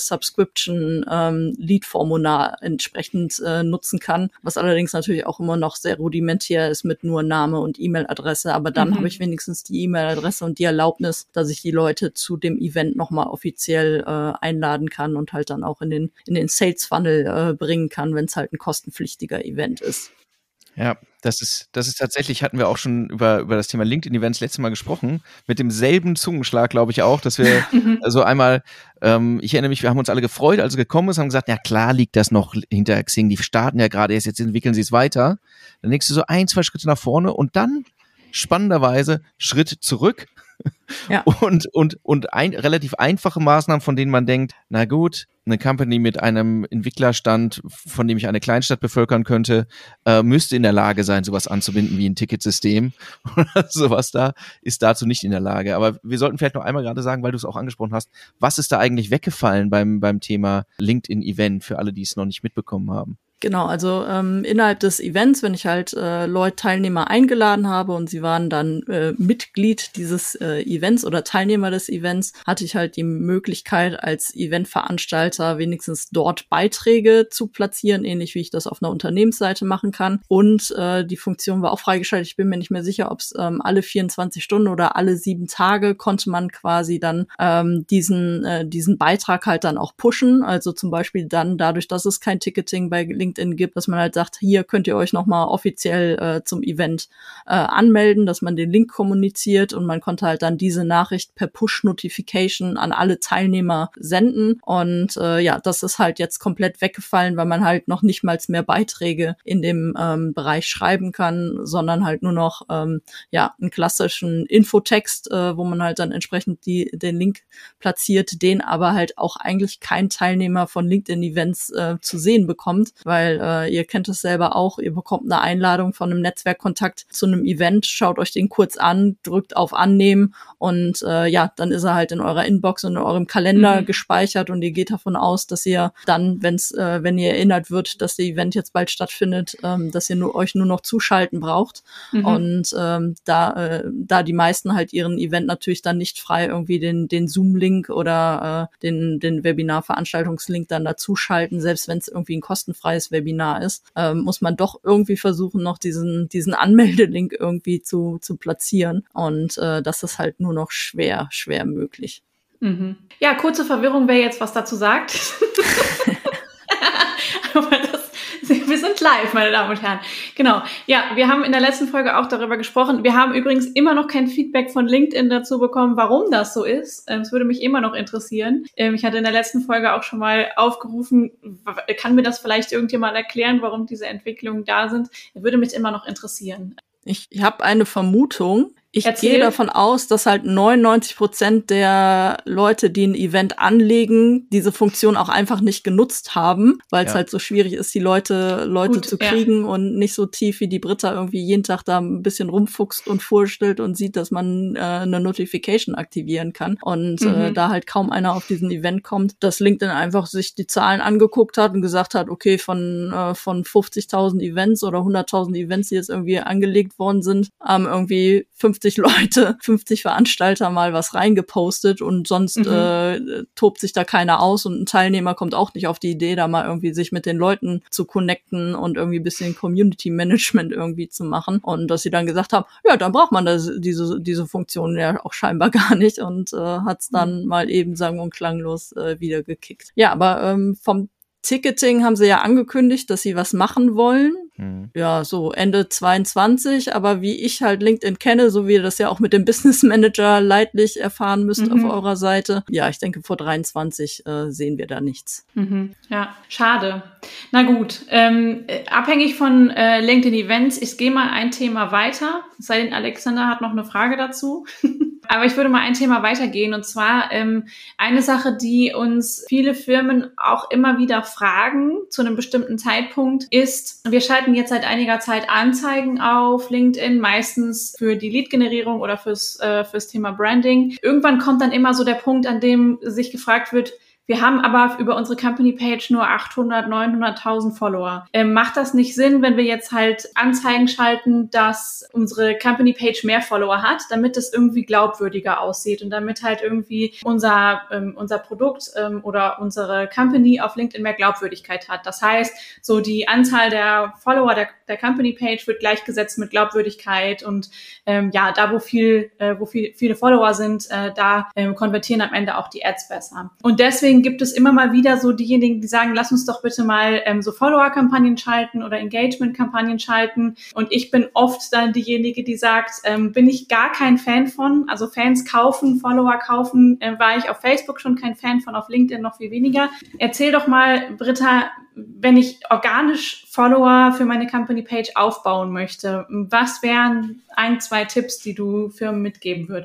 Subscription-Lead-Formular ähm, entsprechend äh, nutzen kann, was allerdings natürlich auch immer noch sehr rudimentär ist mit nur Name und E-Mail-Adresse, aber dann mhm. habe ich wenigstens die E-Mail-Adresse und die Erlaubnis, dass ich die Leute zu dem Event nochmal offiziell äh, einladen kann und halt dann auch in den in den Sales-Funnel äh, bringen kann, wenn es halt ein kostenpflichtiger Event ist.
Ja, das ist, das ist tatsächlich, hatten wir auch schon über, über das Thema LinkedIn-Events letztes Mal gesprochen, mit demselben Zungenschlag, glaube ich auch, dass wir also einmal, ähm, ich erinnere mich, wir haben uns alle gefreut, als es gekommen ist, haben gesagt, ja klar liegt das noch hinter Xing, die starten ja gerade erst, jetzt entwickeln sie es weiter. Dann denkst du so ein, zwei Schritte nach vorne und dann spannenderweise Schritt zurück
Ja.
Und, und, und ein, relativ einfache Maßnahmen, von denen man denkt, na gut, eine Company mit einem Entwicklerstand, von dem ich eine Kleinstadt bevölkern könnte, äh, müsste in der Lage sein, sowas anzubinden wie ein Ticketsystem oder sowas da, ist dazu nicht in der Lage. Aber wir sollten vielleicht noch einmal gerade sagen, weil du es auch angesprochen hast, was ist da eigentlich weggefallen beim, beim Thema LinkedIn-Event für alle, die es noch nicht mitbekommen haben?
Genau, also ähm, innerhalb des Events, wenn ich halt äh, Leute, Teilnehmer eingeladen habe und sie waren dann äh, Mitglied dieses äh, Events oder Teilnehmer des Events, hatte ich halt die Möglichkeit, als Eventveranstalter wenigstens dort Beiträge zu platzieren, ähnlich wie ich das auf einer Unternehmensseite machen kann. Und äh, die Funktion war auch freigeschaltet. Ich bin mir nicht mehr sicher, ob es ähm, alle vierundzwanzig Stunden oder alle sieben Tage konnte man quasi dann ähm, diesen äh, diesen Beitrag halt dann auch pushen. Also zum Beispiel dann dadurch, dass es kein Ticketing bei LinkedIn gibt, dass man halt sagt, hier könnt ihr euch nochmal offiziell äh, zum Event äh, anmelden, dass man den Link kommuniziert und man konnte halt dann diese Nachricht per Push-Notification an alle Teilnehmer senden und äh, ja, das ist halt jetzt komplett weggefallen, weil man halt noch nicht mal mehr Beiträge in dem ähm, Bereich schreiben kann, sondern halt nur noch ähm, ja einen klassischen Infotext, äh, wo man halt dann entsprechend die den Link platziert, den aber halt auch eigentlich kein Teilnehmer von LinkedIn-Events äh, zu sehen bekommt, weil weil äh, ihr kennt es selber auch, ihr bekommt eine Einladung von einem Netzwerkkontakt zu einem Event, schaut euch den kurz an, drückt auf Annehmen und äh, ja, dann ist er halt in eurer Inbox und in eurem Kalender mhm. gespeichert und ihr geht davon aus, dass ihr dann, wenn's, äh, wenn ihr erinnert wird, dass der Event jetzt bald stattfindet, ähm, dass ihr nur, euch nur noch zuschalten braucht mhm. und ähm, da, äh, da die meisten halt ihren Event natürlich dann nicht frei irgendwie den, den Zoom-Link oder äh, den, den Webinar-Veranstaltungslink dann dazu schalten, selbst wenn es irgendwie ein kostenfreies Webinar ist, ähm, muss man doch irgendwie versuchen, noch diesen diesen Anmeldelink irgendwie zu zu platzieren und äh, das ist halt nur noch schwer, schwer möglich.
Mhm. Ja, kurze Verwirrung, wer jetzt was dazu sagt. Aber das, wir sind live, meine Damen und Herren. Genau. Ja, wir haben in der letzten Folge auch darüber gesprochen. Wir haben übrigens immer noch kein Feedback von LinkedIn dazu bekommen, warum das so ist. Es würde mich immer noch interessieren. Ich hatte in der letzten Folge auch schon mal aufgerufen, kann mir das vielleicht irgendjemand erklären, warum diese Entwicklungen da sind? Würde mich immer noch interessieren.
Ich habe eine Vermutung. Ich
Erzähl.
gehe davon aus, dass halt neunundneunzig Prozent der Leute, die ein Event anlegen, diese Funktion auch einfach nicht genutzt haben, weil es ja. halt so schwierig ist, die Leute Leute Gut, zu kriegen ja. und nicht so tief wie die Britta irgendwie jeden Tag da ein bisschen rumfuchst und vorstellt und sieht, dass man äh, eine Notification aktivieren kann. Und mhm. äh, da halt kaum einer auf diesen Event kommt, dass LinkedIn einfach sich die Zahlen angeguckt hat und gesagt hat, okay, von äh, von fünfzigtausend Events oder hunderttausend Events, die jetzt irgendwie angelegt worden sind, haben irgendwie fünfzig Leute, fünfzig Veranstalter mal was reingepostet und sonst mhm. äh, tobt sich da keiner aus und ein Teilnehmer kommt auch nicht auf die Idee, da mal irgendwie sich mit den Leuten zu connecten und irgendwie ein bisschen Community Management irgendwie zu machen und dass sie dann gesagt haben, ja, dann braucht man das, diese diese Funktion ja auch scheinbar gar nicht und äh, hat's dann mhm. mal eben sang- und klanglos äh, wieder gekickt. Ja, aber ähm, vom Ticketing haben sie ja angekündigt, dass sie was machen wollen. Mhm. Ja, so Ende zweiundzwanzig, aber wie ich halt LinkedIn kenne, so wie ihr das ja auch mit dem Business Manager leidlich erfahren müsst mhm. auf eurer Seite. Ja, ich denke, vor dreiundzwanzig äh, sehen wir da nichts.
Mhm. Ja, schade. Na gut, ähm, abhängig von äh, LinkedIn Events, ich gehe mal ein Thema weiter, es sei denn, Alexander hat noch eine Frage dazu. Aber ich würde mal ein Thema weitergehen und zwar ähm, eine Sache, die uns viele Firmen auch immer wieder fragen zu einem bestimmten Zeitpunkt ist, wir schalten jetzt seit einiger Zeit Anzeigen auf LinkedIn, meistens für die Lead-Generierung oder fürs, äh, fürs Thema Branding. Irgendwann kommt dann immer so der Punkt, an dem sich gefragt wird, wir haben aber über unsere Company-Page nur achthundert, neunhunderttausend Follower. Ähm, macht das nicht Sinn, wenn wir jetzt halt Anzeigen schalten, dass unsere Company-Page mehr Follower hat, damit es irgendwie glaubwürdiger aussieht und damit halt irgendwie unser ähm, unser Produkt ähm, oder unsere Company auf LinkedIn mehr Glaubwürdigkeit hat. Das heißt, so die Anzahl der Follower der, der Company-Page wird gleichgesetzt mit Glaubwürdigkeit und ähm, ja, da wo viel äh, wo viel, viele Follower sind, äh, da ähm, konvertieren am Ende auch die Ads besser. Und deswegen gibt es immer mal wieder so diejenigen, die sagen, lass uns doch bitte mal ähm, so Follower-Kampagnen schalten oder Engagement-Kampagnen schalten. Und ich bin oft dann diejenige, die sagt, ähm, bin ich gar kein Fan von. Also Fans kaufen, Follower kaufen, äh, war ich auf Facebook schon kein Fan von, auf LinkedIn noch viel weniger. Erzähl doch mal, Britta, wenn ich organisch Follower für meine Company-Page aufbauen möchte, was wären ein, zwei Tipps, die du Firmen mitgeben würdest?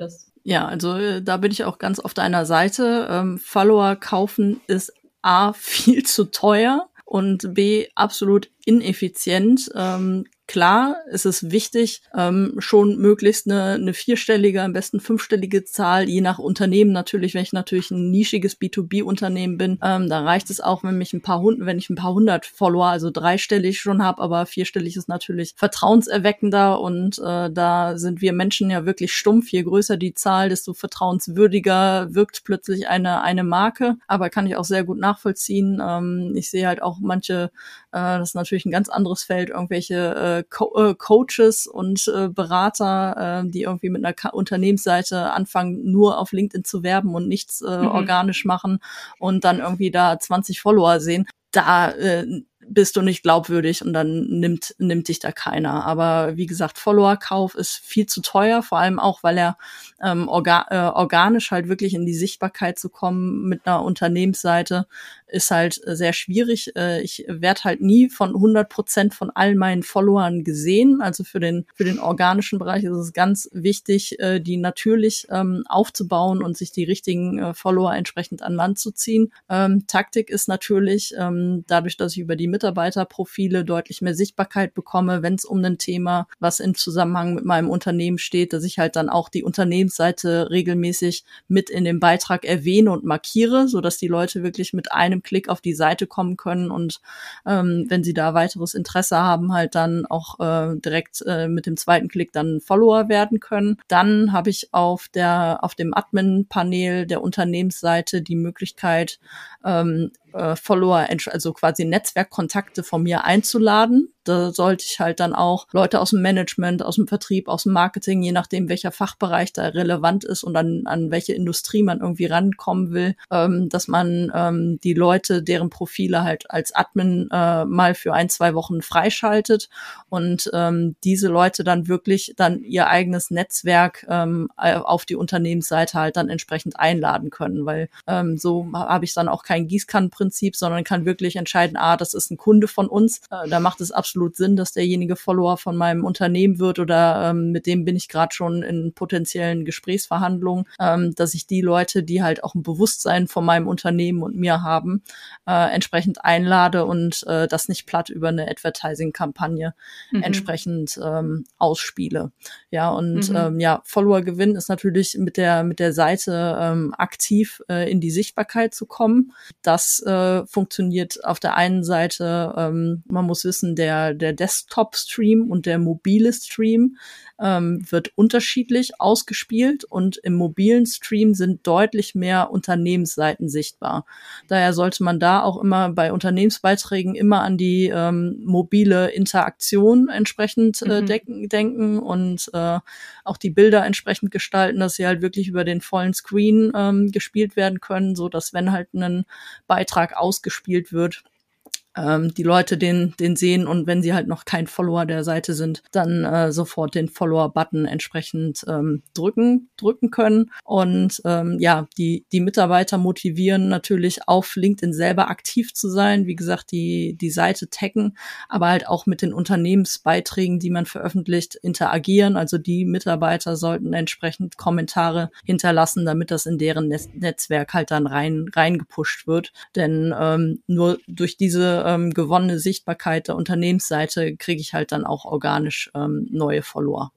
Ja, also äh, da bin ich auch ganz auf deiner Seite. Ähm, Follower kaufen ist A, viel zu teuer und B, absolut ineffizient. Ähm, klar, es ist wichtig, ähm, schon möglichst eine, eine vierstellige, am besten fünfstellige Zahl, je nach Unternehmen natürlich. Wenn ich natürlich ein nischiges B zwei B-Unternehmen bin, ähm, da reicht es auch, wenn mich ein paar Hund, wenn ich ein paar hundert Follower, also dreistellig schon habe, aber vierstellig ist natürlich vertrauenserweckender und äh, da sind wir Menschen ja wirklich stumpf. Je größer die Zahl, desto vertrauenswürdiger wirkt plötzlich eine eine Marke. Aber kann ich auch sehr gut nachvollziehen. Ähm, ich sehe halt auch manche, äh, das ist natürlich ein ganz anderes Feld, irgendwelche äh, Co- äh, Coaches und äh, Berater, äh, die irgendwie mit einer Ka- Unternehmensseite anfangen, nur auf LinkedIn zu werben und nichts äh, mhm. organisch machen und dann irgendwie da zwanzig Follower sehen. Da äh, bist du nicht glaubwürdig und dann nimmt nimmt dich da keiner. Aber wie gesagt, Followerkauf ist viel zu teuer, vor allem auch, weil er ähm, orga- äh, organisch halt wirklich in die Sichtbarkeit zu kommen mit einer Unternehmensseite ist halt sehr schwierig. Äh, ich werde halt nie von hundert Prozent von all meinen Followern gesehen. Also für den für den organischen Bereich ist es ganz wichtig, äh, die natürlich ähm, aufzubauen und sich die richtigen äh, Follower entsprechend an Land zu ziehen. Ähm, Taktik ist natürlich, ähm, dadurch, dass ich über die Mitarbeiterprofile deutlich mehr Sichtbarkeit bekomme, wenn es um ein Thema, was im Zusammenhang mit meinem Unternehmen steht, dass ich halt dann auch die Unternehmensseite regelmäßig mit in dem Beitrag erwähne und markiere, sodass die Leute wirklich mit einem Klick auf die Seite kommen können und ähm, wenn sie da weiteres Interesse haben, halt dann auch äh, direkt äh, mit dem zweiten Klick dann Follower werden können. Dann habe ich auf der auf dem Admin-Panel der Unternehmensseite die Möglichkeit, ähm, äh, Follower, also quasi Netzwerkkontakte von mir einzuladen. Da sollte ich halt dann auch Leute aus dem Management, aus dem Vertrieb, aus dem Marketing, je nachdem, welcher Fachbereich da relevant ist und an, an welche Industrie man irgendwie rankommen will, ähm, dass man ähm, die Leute, deren Profile halt als Admin äh, mal für ein, zwei Wochen freischaltet und ähm, diese Leute dann wirklich dann ihr eigenes Netzwerk ähm, auf die Unternehmensseite halt dann entsprechend einladen können, weil ähm, so habe ich dann auch kein Gießkannenprinzip, sondern kann wirklich entscheiden, ah, das ist ein Kunde von uns, äh, da macht es absolut Sinn, dass derjenige Follower von meinem Unternehmen wird oder ähm, mit dem bin ich gerade schon in potenziellen Gesprächsverhandlungen, ähm, dass ich die Leute, die halt auch ein Bewusstsein von meinem Unternehmen und mir haben, äh, entsprechend einlade und äh, das nicht platt über eine Advertising-Kampagne mhm. entsprechend ähm, ausspiele. Ja, und mhm. ähm, ja, Follower-Gewinn ist natürlich mit der mit der Seite ähm, aktiv äh, in die Sichtbarkeit zu kommen. Das äh, funktioniert auf der einen Seite, ähm, man muss wissen, der der Desktop-Stream und der mobile Stream ähm, wird unterschiedlich ausgespielt und im mobilen Stream sind deutlich mehr Unternehmensseiten sichtbar. Daher sollte man da auch immer bei Unternehmensbeiträgen immer an die ähm, mobile Interaktion entsprechend äh, mhm. de- denken und äh, auch die Bilder entsprechend gestalten, dass sie halt wirklich über den vollen Screen ähm, gespielt werden können, so dass wenn halt ein Beitrag ausgespielt wird, ähm, die Leute den den sehen und wenn sie halt noch kein Follower der Seite sind, dann äh, sofort den Follower-Button entsprechend ähm, drücken drücken können und ähm, ja, die die Mitarbeiter motivieren natürlich auf LinkedIn selber aktiv zu sein, wie gesagt, die die Seite taggen, aber halt auch mit den Unternehmensbeiträgen, die man veröffentlicht, interagieren, also die Mitarbeiter sollten entsprechend Kommentare hinterlassen, damit das in deren Netz- Netzwerk halt dann rein reingepusht wird, denn ähm, nur durch diese ähm, gewonnene Sichtbarkeit der Unternehmensseite kriege ich halt dann auch organisch ähm, neue Follower.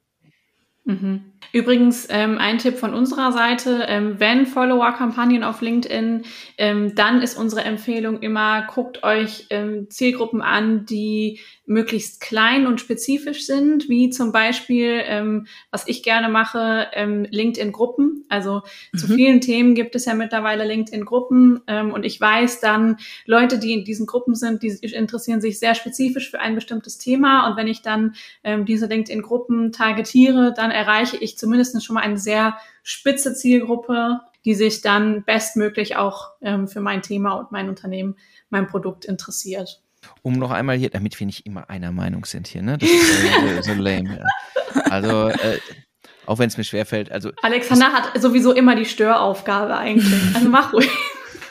Mhm. Übrigens, ähm, ein Tipp von unserer Seite, ähm, wenn Follower-Kampagnen auf LinkedIn, ähm, dann ist unsere Empfehlung immer, guckt euch ähm, Zielgruppen an, die möglichst klein und spezifisch sind, wie zum Beispiel, ähm, was ich gerne mache, ähm, LinkedIn-Gruppen. Also mhm. zu vielen Themen gibt es ja mittlerweile LinkedIn-Gruppen ähm, und ich weiß dann, Leute, die in diesen Gruppen sind, die interessieren sich sehr spezifisch für ein bestimmtes Thema und wenn ich dann ähm, diese LinkedIn-Gruppen targetiere, dann erreiche ich zumindest schon mal eine sehr spitze Zielgruppe, die sich dann bestmöglich auch ähm, für mein Thema und mein Unternehmen, mein Produkt interessiert.
Um noch einmal hier, damit wir nicht immer einer Meinung sind hier, ne? Das ist äh, so, so lame. Ja. Also, äh, auch wenn es mir schwerfällt. Also,
Alexander hat sowieso immer die Störaufgabe eigentlich. Also mach ruhig.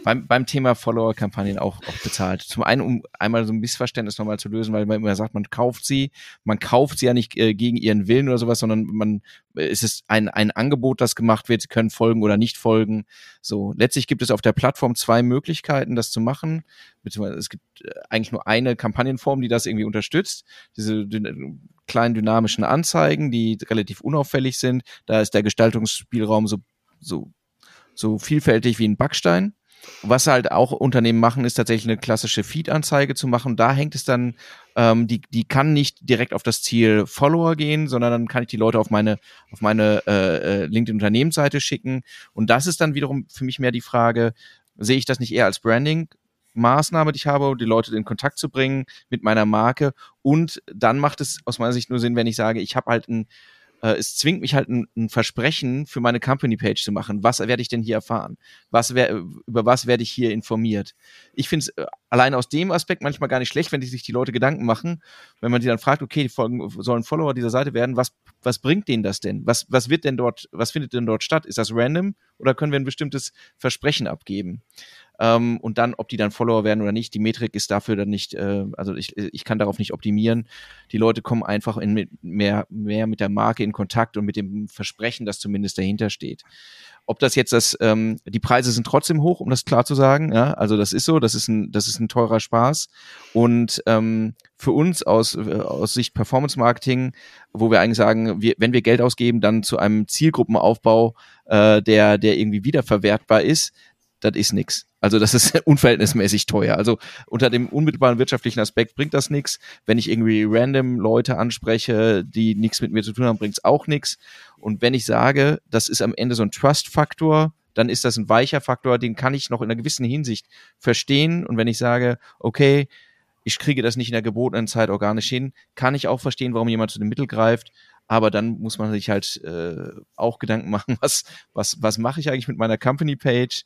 beim, beim Thema Follower-Kampagnen auch, auch bezahlt. Zum einen, um einmal so ein Missverständnis nochmal zu lösen, weil man immer sagt, man kauft sie. Man kauft sie ja nicht äh, gegen ihren Willen oder sowas, sondern man, äh, es ist ein, ein Angebot, das gemacht wird. Sie können folgen oder nicht folgen. So, letztlich gibt es auf der Plattform zwei Möglichkeiten, das zu machen. Beziehungsweise es gibt äh, eigentlich nur eine Kampagnenform, die das irgendwie unterstützt. Diese dyn- kleinen dynamischen Anzeigen, die relativ unauffällig sind. Da ist der Gestaltungsspielraum so, so, so vielfältig wie ein Backstein. Was halt auch Unternehmen machen, ist tatsächlich eine klassische Feed-Anzeige zu machen. Da hängt es dann, ähm, die, die kann nicht direkt auf das Ziel Follower gehen, sondern dann kann ich die Leute auf meine, auf meine äh, LinkedIn-Unternehmensseite schicken. Und das ist dann wiederum für mich mehr die Frage, sehe ich das nicht eher als Branding? Maßnahme, die ich habe, die Leute in Kontakt zu bringen mit meiner Marke. Und dann macht es aus meiner Sicht nur Sinn, wenn ich sage, ich habe halt ein, äh, es zwingt mich halt ein, ein Versprechen für meine Company-Page zu machen. Was werde ich denn hier erfahren? Was wär, über was werde ich hier informiert? Ich finde es äh, allein aus dem Aspekt manchmal gar nicht schlecht, wenn die sich die Leute Gedanken machen, wenn man die dann fragt, okay, die folgen, sollen Follower dieser Seite werden, was, was bringt denen das denn? Was, was wird denn dort, was findet denn dort statt? Ist das random oder können wir ein bestimmtes Versprechen abgeben? Ähm, und dann, ob die dann Follower werden oder nicht, die Metrik ist dafür dann nicht, äh, also ich, ich kann darauf nicht optimieren. Die Leute kommen einfach in mit, mehr, mehr mit der Marke in Kontakt und mit dem Versprechen, das zumindest dahinter steht. Ob das jetzt das, ähm, die Preise sind trotzdem hoch, um das klar zu sagen, ja, also das ist so, das ist ein, das ist ein teurer Spaß und ähm, für uns aus, äh, aus Sicht Performance Marketing, wo wir eigentlich sagen, wir, wenn wir Geld ausgeben, dann zu einem Zielgruppenaufbau, äh, der, der irgendwie wiederverwertbar ist, das ist nix. Also das ist unverhältnismäßig teuer. Also unter dem unmittelbaren wirtschaftlichen Aspekt bringt das nichts. Wenn ich irgendwie random Leute anspreche, die nichts mit mir zu tun haben, bringt es auch nichts. Und wenn ich sage, das ist am Ende so ein Trust-Faktor, dann ist das ein weicher Faktor, den kann ich noch in einer gewissen Hinsicht verstehen. Und wenn ich sage, okay, ich kriege das nicht in der gebotenen Zeit organisch hin, kann ich auch verstehen, warum jemand zu dem Mittel greift. Aber dann muss man sich halt äh, auch Gedanken machen, was, was, was mache ich eigentlich mit meiner Company-Page?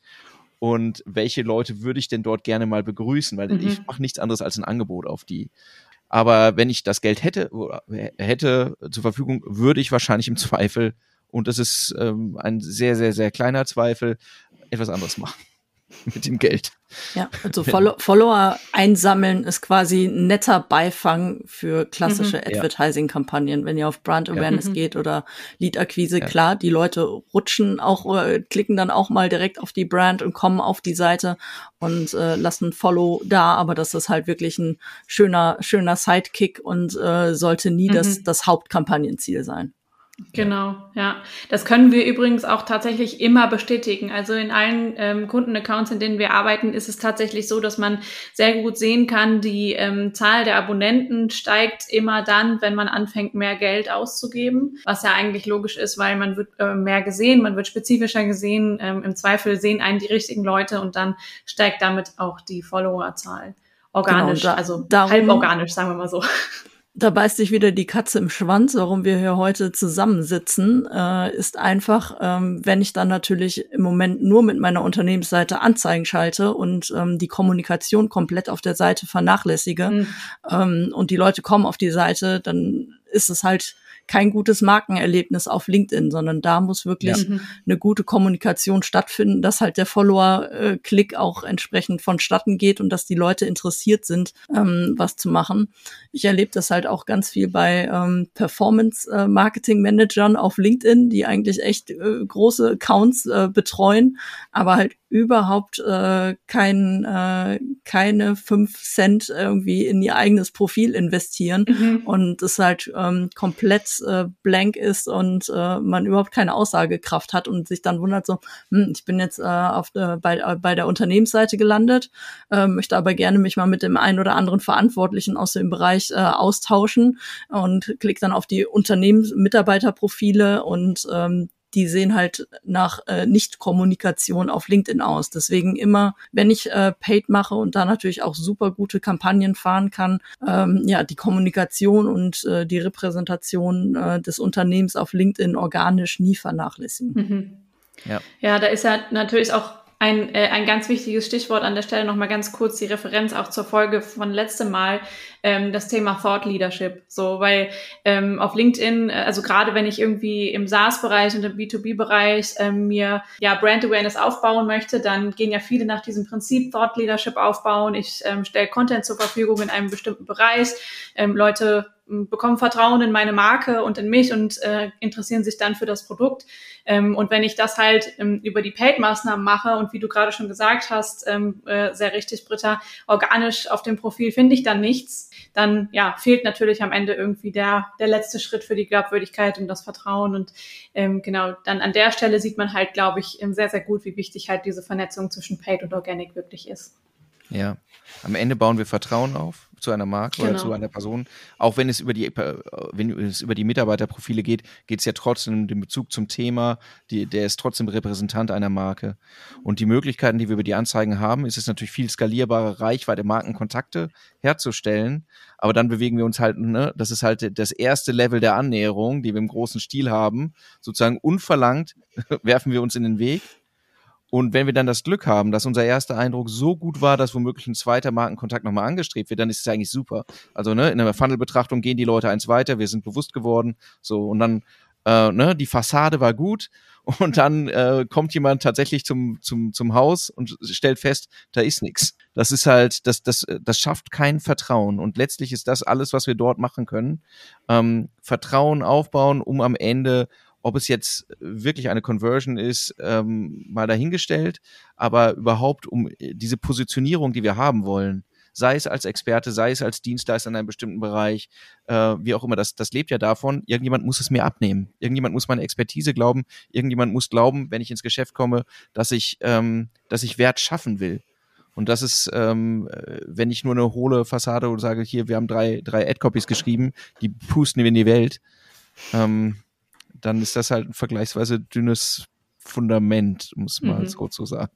Und welche Leute würde ich denn dort gerne mal begrüßen? Weil mhm. ich mache nichts anderes als ein Angebot auf die. Aber wenn ich das Geld hätte, oder hätte zur Verfügung, würde ich wahrscheinlich im Zweifel, und das ist ähm, ein sehr, sehr, sehr kleiner Zweifel, etwas anderes machen mit dem Geld.
Ja, also Follow- Follower einsammeln ist quasi ein netter Beifang für klassische mhm. Advertising-Kampagnen. Wenn ihr auf Brand Awareness ja. geht oder Lead-Akquise, ja. klar, die Leute rutschen auch, oder klicken dann auch mal direkt auf die Brand und kommen auf die Seite und äh, lassen ein Follow da, aber das ist halt wirklich ein schöner, schöner Sidekick und äh, sollte nie mhm. das, das Hauptkampagnenziel sein.
Genau, ja. Das können wir übrigens auch tatsächlich immer bestätigen. Also in allen ähm, Kundenaccounts, in denen wir arbeiten, ist es tatsächlich so, dass man sehr gut sehen kann, die ähm, Zahl der Abonnenten steigt immer dann, wenn man anfängt, mehr Geld auszugeben. Was ja eigentlich logisch ist, weil man wird äh, mehr gesehen, man wird spezifischer gesehen. Ähm, im Zweifel sehen einen die richtigen Leute und dann steigt damit auch die Followerzahl organisch, genau, da, also darum, halb organisch, sagen wir mal so.
Da beißt sich wieder die Katze im Schwanz, warum wir hier heute zusammensitzen, äh, ist einfach, ähm, wenn ich dann natürlich im Moment nur mit meiner Unternehmensseite Anzeigen schalte und ähm, die Kommunikation komplett auf der Seite vernachlässige mhm. ähm, und die Leute kommen auf die Seite, dann ist es halt kein gutes Markenerlebnis auf LinkedIn, sondern da muss wirklich ja. eine gute Kommunikation stattfinden, dass halt der Follower-Klick auch entsprechend vonstatten geht und dass die Leute interessiert sind, ähm, was zu machen. Ich erlebe das halt auch ganz viel bei ähm, Performance-Marketing-Managern auf LinkedIn, die eigentlich echt äh, große Accounts äh, betreuen, aber halt überhaupt äh, kein, äh, keine fünf Cent irgendwie in ihr eigenes Profil investieren mhm. und es halt ähm, komplett äh, blank ist und äh, man überhaupt keine Aussagekraft hat und sich dann wundert so, hm, ich bin jetzt äh, auf, äh, bei, äh, bei der Unternehmensseite gelandet, äh, möchte aber gerne mich mal mit dem einen oder anderen Verantwortlichen aus dem Bereich äh, austauschen und klicke dann auf die Unternehmens-Mitarbeiterprofile und ähm, die sehen halt nach äh, Nicht-Kommunikation auf LinkedIn aus. Deswegen immer, wenn ich äh, Paid mache und da natürlich auch super gute Kampagnen fahren kann, ähm, ja, die Kommunikation und äh, die Repräsentation äh, des Unternehmens auf LinkedIn organisch nie vernachlässigen.
Mhm. Ja. ja, da ist ja natürlich auch Ein, äh, ein ganz wichtiges Stichwort an der Stelle nochmal ganz kurz die Referenz auch zur Folge von letztem Mal, ähm, das Thema Thought Leadership. So, weil ähm, auf LinkedIn, also gerade wenn ich irgendwie im SaaS-Bereich und im B zwei B-Bereich ähm, mir ja Brand Awareness aufbauen möchte, dann gehen ja viele nach diesem Prinzip Thought Leadership aufbauen. Ich ähm, stelle Content zur Verfügung in einem bestimmten Bereich. Ähm, Leute bekommen Vertrauen in meine Marke und in mich und äh, interessieren sich dann für das Produkt. Ähm, und wenn ich das halt ähm, über die Paid-Maßnahmen mache und wie du gerade schon gesagt hast, ähm, äh, sehr richtig, Britta, organisch auf dem Profil finde ich dann nichts, dann ja fehlt natürlich am Ende irgendwie der der letzte Schritt für die Glaubwürdigkeit und das Vertrauen. Und ähm, genau, dann an der Stelle sieht man halt, glaube ich, sehr, sehr gut, wie wichtig halt diese Vernetzung zwischen Paid und Organic wirklich ist.
Ja, am Ende bauen wir Vertrauen auf zu einer Marke genau. oder zu einer Person. Auch wenn es über die, wenn es über die Mitarbeiterprofile geht, geht es ja trotzdem um den Bezug zum Thema. Die, der ist trotzdem Repräsentant einer Marke. Und die Möglichkeiten, die wir über die Anzeigen haben, ist es natürlich viel skalierbare Reichweite, Markenkontakte herzustellen. Aber dann bewegen wir uns halt, ne, das ist halt das erste Level der Annäherung, die wir im großen Stil haben. Sozusagen unverlangt werfen wir uns in den Weg. Und wenn wir dann das Glück haben, dass unser erster Eindruck so gut war, dass womöglich ein zweiter Markenkontakt nochmal angestrebt wird, dann ist es eigentlich super. Also ne, in einer Funnel-Betrachtung gehen die Leute eins weiter, wir sind bewusst geworden, so und dann äh, ne, die Fassade war gut und dann äh, kommt jemand tatsächlich zum zum zum Haus und stellt fest, da ist nichts. Das ist halt, das das das schafft kein Vertrauen und letztlich ist das alles, was wir dort machen können, ähm, Vertrauen aufbauen, um am Ende ob es jetzt wirklich eine Conversion ist, ähm, mal dahingestellt, aber überhaupt um diese Positionierung, die wir haben wollen, sei es als Experte, sei es als Dienstleister in einem bestimmten Bereich, äh, wie auch immer, das, das lebt ja davon, irgendjemand muss es mir abnehmen, irgendjemand muss meine Expertise glauben, irgendjemand muss glauben, wenn ich ins Geschäft komme, dass ich, ähm, dass ich Wert schaffen will. Und das ist, ähm, wenn ich nur eine hohle Fassade und sage, hier, wir haben drei, drei Ad-Copies geschrieben, die pusten wir in die Welt, ähm, dann ist das halt ein vergleichsweise dünnes Fundament, um es mal mhm. so zu sagen.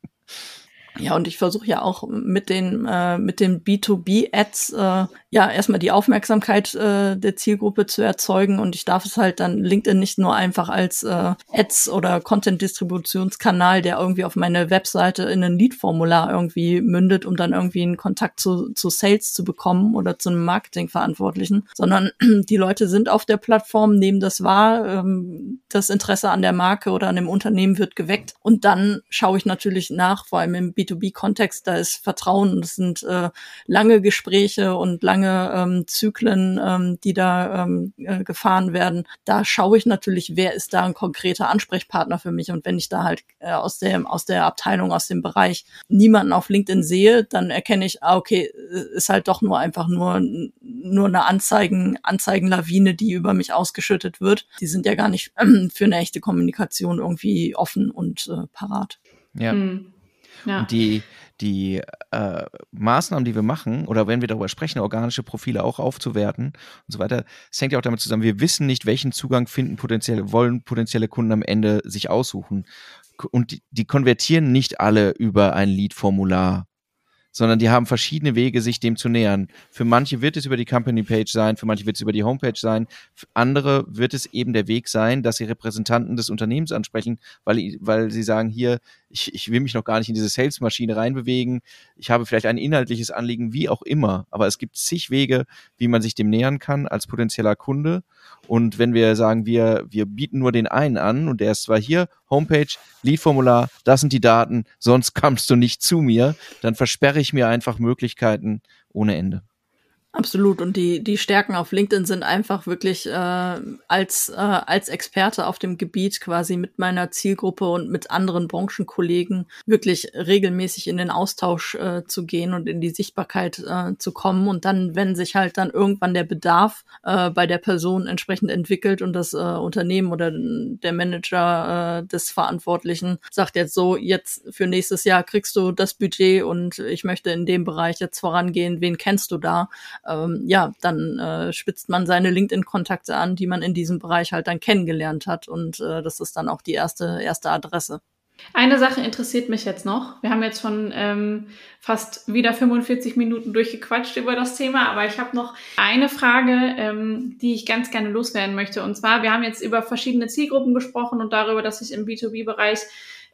Ja, und ich versuche ja auch mit den äh, mit den B zwei B-Ads äh, ja erstmal die Aufmerksamkeit äh, der Zielgruppe zu erzeugen und ich darf es halt dann LinkedIn nicht nur einfach als äh, Ads oder Content-Distributionskanal, der irgendwie auf meine Webseite in ein Lead-Formular irgendwie mündet, um dann irgendwie einen Kontakt zu zu Sales zu bekommen oder zu einem Marketingverantwortlichen, sondern die Leute sind auf der Plattform, nehmen das wahr, ähm, das Interesse an der Marke oder an dem Unternehmen wird geweckt und dann schaue ich natürlich nach, vor allem im B zwei B-Kontext, da ist Vertrauen, das sind äh, lange Gespräche und lange ähm, Zyklen, ähm, die da ähm, äh, gefahren werden. Da schaue ich natürlich, wer ist da ein konkreter Ansprechpartner für mich und wenn ich da halt äh, aus der aus der Abteilung, aus dem Bereich niemanden auf LinkedIn sehe, dann erkenne ich, ah, okay, ist halt doch nur einfach nur nur eine Anzeigen Anzeigenlawine, die über mich ausgeschüttet wird. Die sind ja gar nicht ähm, für eine echte Kommunikation irgendwie offen und äh, parat.
Ja. Hm. Ja. Und die, die äh, Maßnahmen, die wir machen, oder wenn wir darüber sprechen, organische Profile auch aufzuwerten und so weiter, es hängt ja auch damit zusammen, wir wissen nicht, welchen Zugang finden potenzielle, wollen potenzielle Kunden am Ende sich aussuchen. Und die, die konvertieren nicht alle über ein Lead-Formular, sondern die haben verschiedene Wege, sich dem zu nähern. Für manche wird es über die Company-Page sein, für manche wird es über die Homepage sein, für andere wird es eben der Weg sein, dass sie Repräsentanten des Unternehmens ansprechen, weil, weil sie sagen, hier, ich, ich will mich noch gar nicht in diese Sales-Maschine reinbewegen, ich habe vielleicht ein inhaltliches Anliegen, wie auch immer, aber es gibt zig Wege, wie man sich dem nähern kann als potenzieller Kunde. Und wenn wir sagen, wir, wir bieten nur den einen an und der ist zwar hier, Homepage, Lead-Formular, das sind die Daten, sonst kommst du nicht zu mir, dann versperre ich mir einfach Möglichkeiten ohne Ende.
Absolut. Und die die Stärken auf LinkedIn sind einfach wirklich äh, als äh, als Experte auf dem Gebiet quasi mit meiner Zielgruppe und mit anderen Branchenkollegen wirklich regelmäßig in den Austausch äh, zu gehen und in die Sichtbarkeit äh, zu kommen. Und dann, wenn sich halt dann irgendwann der Bedarf äh, bei der Person entsprechend entwickelt und das äh, Unternehmen oder der Manager äh, des Verantwortlichen sagt jetzt so, jetzt für nächstes Jahr kriegst du das Budget und ich möchte in dem Bereich jetzt vorangehen, wen kennst du da? Ähm, ja, dann äh, spitzt man seine LinkedIn-Kontakte an, die man in diesem Bereich halt dann kennengelernt hat und äh, das ist dann auch die erste erste Adresse.
Eine Sache interessiert mich jetzt noch. Wir haben jetzt schon ähm, fast wieder fünfundvierzig Minuten durchgequatscht über das Thema, aber ich habe noch eine Frage, ähm, die ich ganz gerne loswerden möchte. Und zwar, wir haben jetzt über verschiedene Zielgruppen gesprochen und darüber, dass sich im B zwei B-Bereich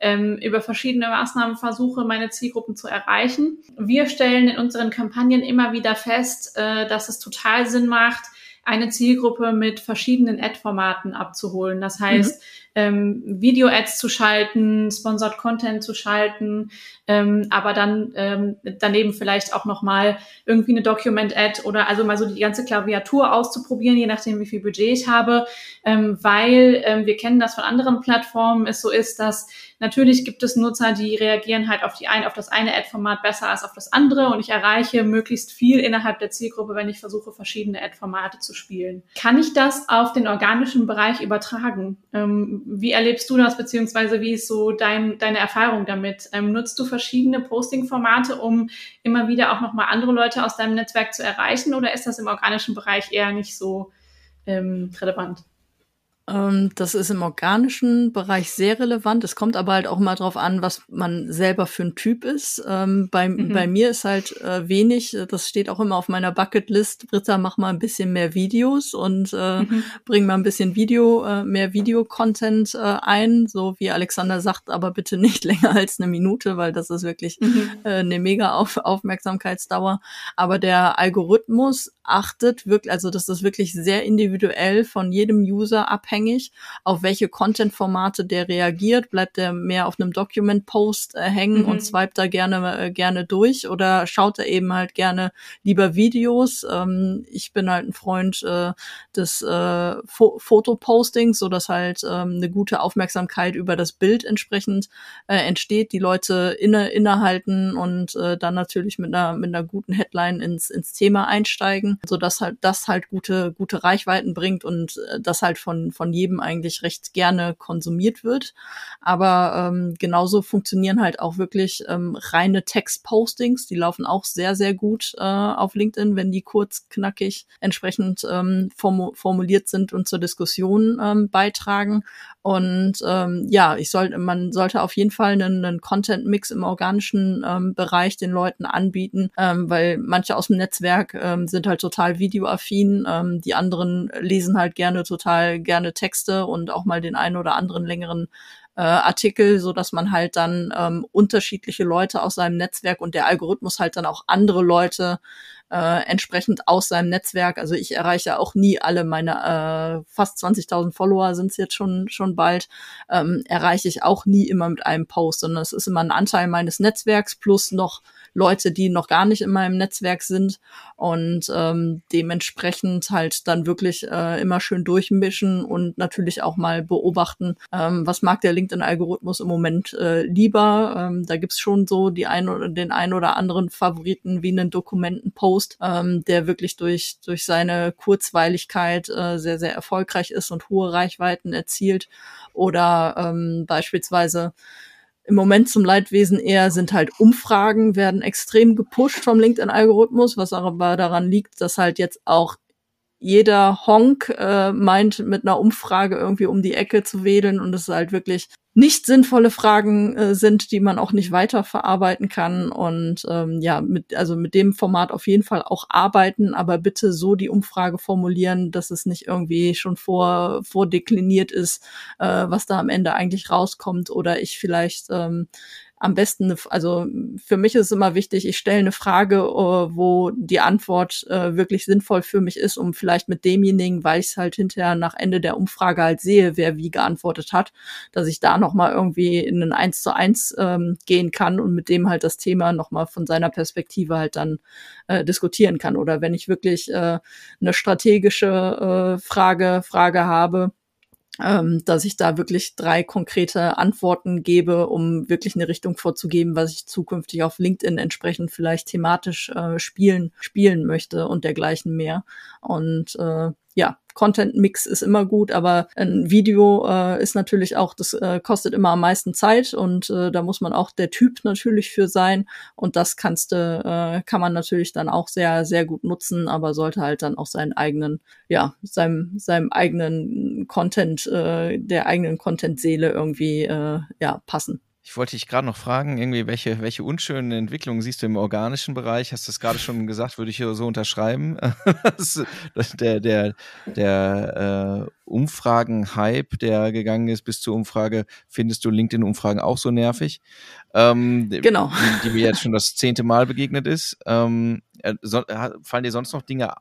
ähm, über verschiedene Maßnahmen versuche, meine Zielgruppen zu erreichen. Wir stellen in unseren Kampagnen immer wieder fest, äh, dass es total Sinn macht, eine Zielgruppe mit verschiedenen Ad-Formaten abzuholen. Das heißt, mhm. ähm, Video-Ads zu schalten, Sponsored Content zu schalten, ähm, aber dann ähm, daneben vielleicht auch nochmal irgendwie eine Document-Ad oder also mal so die ganze Klaviatur auszuprobieren, je nachdem, wie viel Budget ich habe, ähm, weil ähm, wir kennen das von anderen Plattformen, es so ist, dass natürlich gibt es Nutzer, die reagieren halt auf die ein, auf das eine Ad-Format besser als auf das andere und ich erreiche möglichst viel innerhalb der Zielgruppe, wenn ich versuche, verschiedene Ad-Formate zu spielen. Kann ich das auf den organischen Bereich übertragen? Ähm, wie erlebst du das, beziehungsweise wie ist so dein, deine Erfahrung damit? Ähm, nutzt du verschiedene Posting-Formate, um immer wieder auch nochmal andere Leute aus deinem Netzwerk zu erreichen oder ist das im organischen Bereich eher nicht so ähm, relevant?
Das ist im organischen Bereich sehr relevant. Es kommt aber halt auch mal drauf an, was man selber für ein Typ ist. Ähm, bei, mhm. bei mir ist halt äh, wenig, das steht auch immer auf meiner Bucketlist, Britta, mach mal ein bisschen mehr Videos und äh, mhm. bring mal ein bisschen Video, äh, mehr Videocontent äh, ein, so wie Alexander sagt, aber bitte nicht länger als eine Minute, weil das ist wirklich mhm. äh, eine mega auf Aufmerksamkeitsdauer. Aber der Algorithmus achtet wirklich, also das ist wirklich sehr individuell von jedem User abhängig, auf welche Content-Formate der reagiert. Bleibt der mehr auf einem Document-Post äh, hängen mhm. und swipet da gerne äh, gerne durch oder schaut er eben halt gerne lieber Videos. Ähm, ich bin halt ein Freund äh, des äh, Fo- Fotopostings, so dass halt ähm, eine gute Aufmerksamkeit über das Bild entsprechend äh, entsteht, die Leute inne innehalten und äh, dann natürlich mit einer mit einer guten Headline ins ins Thema einsteigen, so dass halt das halt gute gute Reichweiten bringt und äh, das halt von von jedem eigentlich recht gerne konsumiert wird. Aber ähm, genauso funktionieren halt auch wirklich ähm, reine Text-Postings. Die laufen auch sehr, sehr gut äh, auf LinkedIn, wenn die kurz, knackig entsprechend ähm, formu- formuliert sind und zur Diskussion ähm, beitragen. Und ähm, ja, ich sollte, man sollte auf jeden Fall einen, einen Content-Mix im organischen ähm, Bereich den Leuten anbieten, ähm, weil manche aus dem Netzwerk ähm, sind halt total videoaffin, ähm, die anderen lesen halt gerne total gerne Texte und auch mal den einen oder anderen längeren äh, Artikel, so dass man halt dann ähm, unterschiedliche Leute aus seinem Netzwerk und der Algorithmus halt dann auch andere Leute äh, entsprechend aus seinem Netzwerk. Also ich erreiche auch nie alle meine äh, fast zwanzigtausend Follower sind es jetzt schon schon bald, ähm, erreiche ich auch nie immer mit einem Post, sondern es ist immer ein Anteil meines Netzwerks plus noch Leute, die noch gar nicht in meinem Netzwerk sind und ähm, dementsprechend halt dann wirklich äh, immer schön durchmischen und natürlich auch mal beobachten, ähm, was mag der LinkedIn-Algorithmus im Moment äh, lieber. Ähm, da gibt's schon so die ein oder den ein oder anderen Favoriten wie einen Dokumentenpost, ähm, der wirklich durch durch seine Kurzweiligkeit äh, sehr, sehr erfolgreich ist und hohe Reichweiten erzielt. Oder ähm, beispielsweise im Moment zum Leidwesen eher sind halt Umfragen, werden extrem gepusht vom LinkedIn-Algorithmus, was aber daran liegt, dass halt jetzt auch jeder Honk äh, meint, mit einer Umfrage irgendwie um die Ecke zu wedeln und es halt wirklich nicht sinnvolle Fragen äh, sind, die man auch nicht weiterverarbeiten kann und ähm, ja, mit also mit dem Format auf jeden Fall auch arbeiten, aber bitte so die Umfrage formulieren, dass es nicht irgendwie schon vor vordekliniert ist, äh, was da am Ende eigentlich rauskommt oder ich vielleicht ähm, am besten, also für mich ist es immer wichtig, ich stelle eine Frage, wo die Antwort äh, wirklich sinnvoll für mich ist, um vielleicht mit demjenigen, weil ich es halt hinterher nach Ende der Umfrage halt sehe, wer wie geantwortet hat, dass ich da nochmal irgendwie in ein Eins zu Eins ähm, gehen kann und mit dem halt das Thema nochmal von seiner Perspektive halt dann äh, diskutieren kann. Oder wenn ich wirklich äh, eine strategische äh, Frage, Frage habe, Ähm, dass ich da wirklich drei konkrete Antworten gebe, um wirklich eine Richtung vorzugeben, was ich zukünftig auf LinkedIn entsprechend vielleicht thematisch äh, spielen spielen möchte und dergleichen mehr. Und äh, ja, Content-Mix ist immer gut, aber ein Video äh, ist natürlich auch, das äh, kostet immer am meisten Zeit und äh, da muss man auch der Typ natürlich für sein und das kannst du, äh, kann man natürlich dann auch sehr, sehr gut nutzen, aber sollte halt dann auch seinen eigenen, ja, seinem, seinem eigenen Content, äh, der eigenen Content-Seele irgendwie, äh, ja, passen.
Ich wollte dich gerade noch fragen, irgendwie, welche, welche unschönen Entwicklungen siehst du im organischen Bereich? Hast du es gerade schon gesagt, würde ich so unterschreiben. das, das, der der, der äh, Umfragen-Hype, der gegangen ist bis zur Umfrage, findest du LinkedIn-Umfragen auch so nervig? Ähm,
genau.
Die, die mir jetzt schon das zehnte Mal begegnet ist. Ähm, so, fallen dir sonst noch Dinge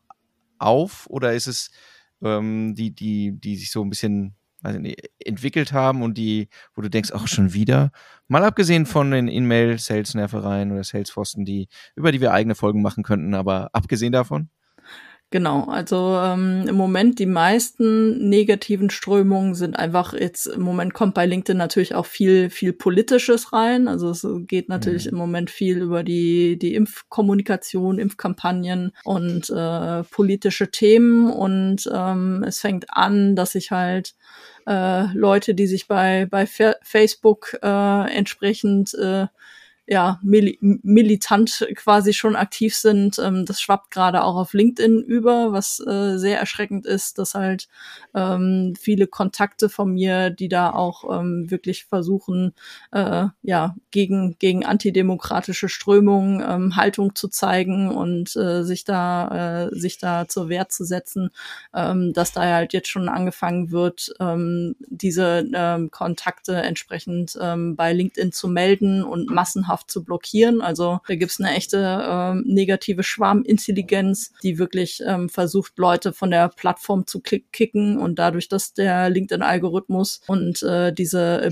auf oder ist es ähm, die, die, die sich so ein bisschen weiß ich nicht, entwickelt haben und die, wo du denkst, auch schon wieder. Mal abgesehen von den In-Mail-Sales-Nervereien oder Salesforcen, die, über die wir eigene Folgen machen könnten, aber abgesehen davon?
Genau, also ähm, im Moment die meisten negativen Strömungen sind einfach jetzt, im Moment kommt bei LinkedIn natürlich auch viel, viel Politisches rein. Also es geht natürlich mhm. im Moment viel über die, die Impfkommunikation, Impfkampagnen und äh, politische Themen und ähm, es fängt an, dass sich halt äh, Leute, die sich bei, bei Fa- Facebook äh, entsprechend äh, ja, mil- militant quasi schon aktiv sind. Ähm, das schwappt gerade auch auf LinkedIn über, was äh, sehr erschreckend ist, dass halt ähm, viele Kontakte von mir, die da auch ähm, wirklich versuchen, äh, ja, gegen gegen antidemokratische Strömungen ähm, Haltung zu zeigen und äh, sich da äh, sich da zur Wehr zu setzen, ähm, dass da halt jetzt schon angefangen wird, ähm, diese ähm, Kontakte entsprechend ähm, bei LinkedIn zu melden und massenhaft zu blockieren. Also da gibt's eine echte ähm, negative Schwarmintelligenz, die wirklich ähm, versucht, Leute von der Plattform zu kicken und dadurch, dass der LinkedIn-Algorithmus und äh, diese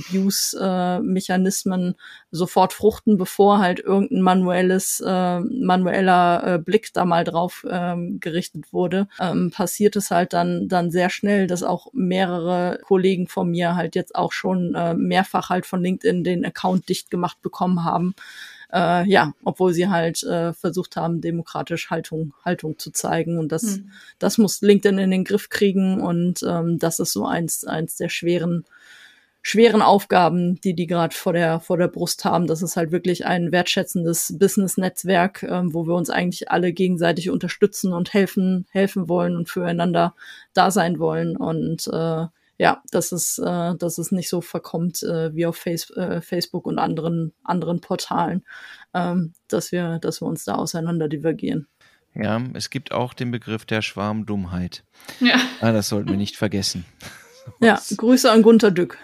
Abuse-Mechanismen äh, sofort fruchten, bevor halt irgendein manuelles, äh, manueller äh, Blick da mal drauf ähm, gerichtet wurde, ähm, passiert es halt dann dann sehr schnell, dass auch mehrere Kollegen von mir halt jetzt auch schon äh, mehrfach halt von LinkedIn den Account dicht gemacht bekommen haben. Äh, ja, obwohl sie halt äh, versucht haben, demokratisch Haltung Haltung zu zeigen und das hm. das muss LinkedIn in den Griff kriegen und ähm, das ist so eins eins der schweren schweren Aufgaben, die die gerade vor der vor der Brust haben. Das ist halt wirklich ein wertschätzendes Business-Netzwerk, ähm, wo wir uns eigentlich alle gegenseitig unterstützen und helfen helfen wollen und füreinander da sein wollen und äh, ja, dass es, äh, dass es nicht so verkommt äh, wie auf Face, äh, Facebook und anderen anderen Portalen, ähm, dass wir, dass wir uns da auseinander divergieren.
Ja, es gibt auch den Begriff der Schwarmdummheit. Ja. Ah, das sollten wir nicht vergessen.
Ja, Grüße an Gunter Dück.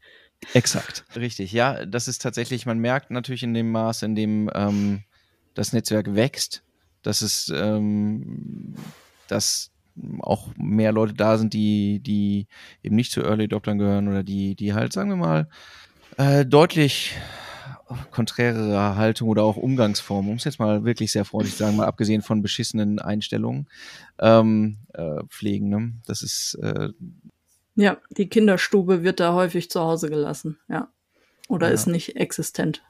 Exakt, richtig. Ja, das ist tatsächlich, man merkt natürlich in dem Maß, in dem ähm, das Netzwerk wächst, dass es, ähm, dass auch mehr Leute da sind, die, die eben nicht zu Early Adoptern gehören oder die, die halt, sagen wir mal, äh, deutlich konträrere Haltung oder auch Umgangsformen, um es jetzt mal wirklich sehr freundlich zu sagen, mal abgesehen von beschissenen Einstellungen, ähm, äh, pflegen. Ne? Das ist äh,
ja, die Kinderstube wird da häufig zu Hause gelassen, ja. Oder ja. ist nicht existent.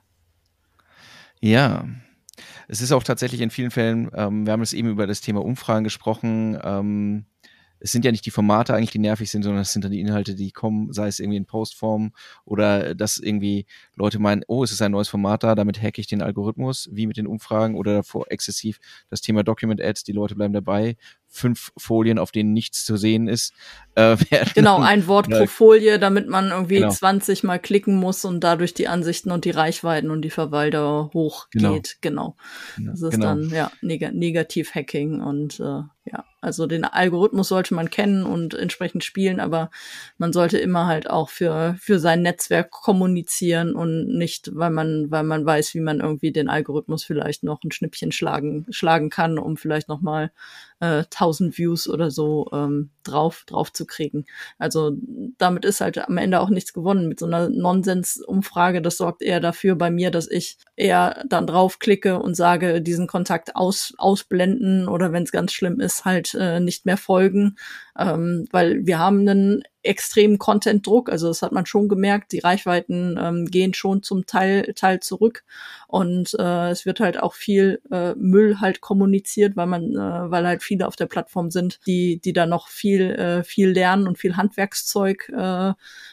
Ja. Es ist auch tatsächlich in vielen Fällen, ähm, wir haben es eben über das Thema Umfragen gesprochen, ähm, es sind ja nicht die Formate eigentlich, die nervig sind, sondern es sind dann die Inhalte, die kommen, sei es irgendwie in Postform oder dass irgendwie Leute meinen, oh, es ist ein neues Format da, damit hacke ich den Algorithmus, wie mit den Umfragen oder davor exzessiv das Thema Document Ads, die Leute bleiben dabei, fünf Folien, auf denen nichts zu sehen ist. Äh,
genau, dann, ein Wort pro Folie, damit man irgendwie genau. zwanzig Mal klicken muss und dadurch die Ansichten und die Reichweiten und die Verweildauer hochgeht. Genau. genau. Das ist genau. dann ja neg- Negativ-Hacking und äh, ja, also den Algorithmus sollte man kennen und entsprechend spielen, aber man sollte immer halt auch für für sein Netzwerk kommunizieren und nicht, weil man weil man weiß, wie man irgendwie den Algorithmus vielleicht noch ein Schnippchen schlagen schlagen kann, um vielleicht noch mal äh, tausend Views oder so ähm, drauf drauf zu kriegen. Also damit ist halt am Ende auch nichts gewonnen mit so einer Nonsens-Umfrage. Das sorgt eher dafür bei mir, dass ich eher dann draufklicke und sage, diesen Kontakt aus ausblenden oder wenn es ganz schlimm ist, halt äh, nicht mehr folgen, ähm, weil wir haben einen extremen Content-Druck, also das hat man schon gemerkt, die Reichweiten ähm, gehen schon zum Teil Teil zurück und äh, es wird halt auch viel äh, Müll halt kommuniziert, weil man, äh, weil halt viele auf der Plattform sind, die die da noch viel äh, viel lernen und viel Handwerkszeug äh,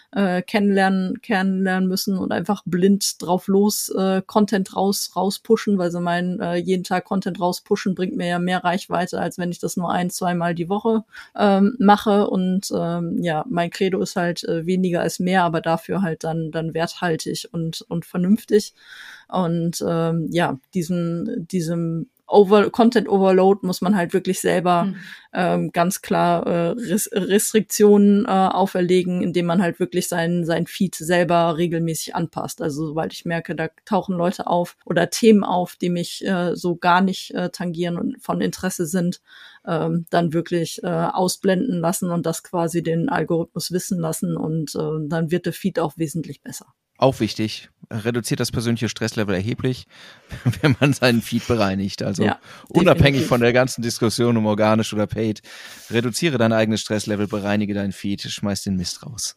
äh, kennenlernen, kennenlernen müssen und einfach blind drauf los äh, Content raus rauspushen, weil sie meinen, äh, jeden Tag Content rauspushen bringt mir ja mehr Reichweite, als wenn ich das nur ein, zweimal die Woche ähm, mache. Und ähm, ja, mein Credo ist halt äh, weniger ist mehr, aber dafür halt dann dann werthaltig und und vernünftig. Und ähm, ja, diesem diesem Over Content Overload muss man halt wirklich selber mhm. ähm, ganz klar äh, Res- Restriktionen äh, auferlegen, indem man halt wirklich seinen sein Feed selber regelmäßig anpasst. Also sobald ich merke, da tauchen Leute auf oder Themen auf, die mich äh, so gar nicht äh, tangieren und von Interesse sind, ähm, dann wirklich äh, ausblenden lassen und das quasi den Algorithmus wissen lassen und äh, dann wird der Feed auch wesentlich besser.
Auch wichtig, reduziert das persönliche Stresslevel erheblich, wenn man seinen Feed bereinigt. Also ja, unabhängig von der ganzen Diskussion um organisch oder paid, reduziere dein eigenes Stresslevel, bereinige deinen Feed, schmeiß den Mist raus.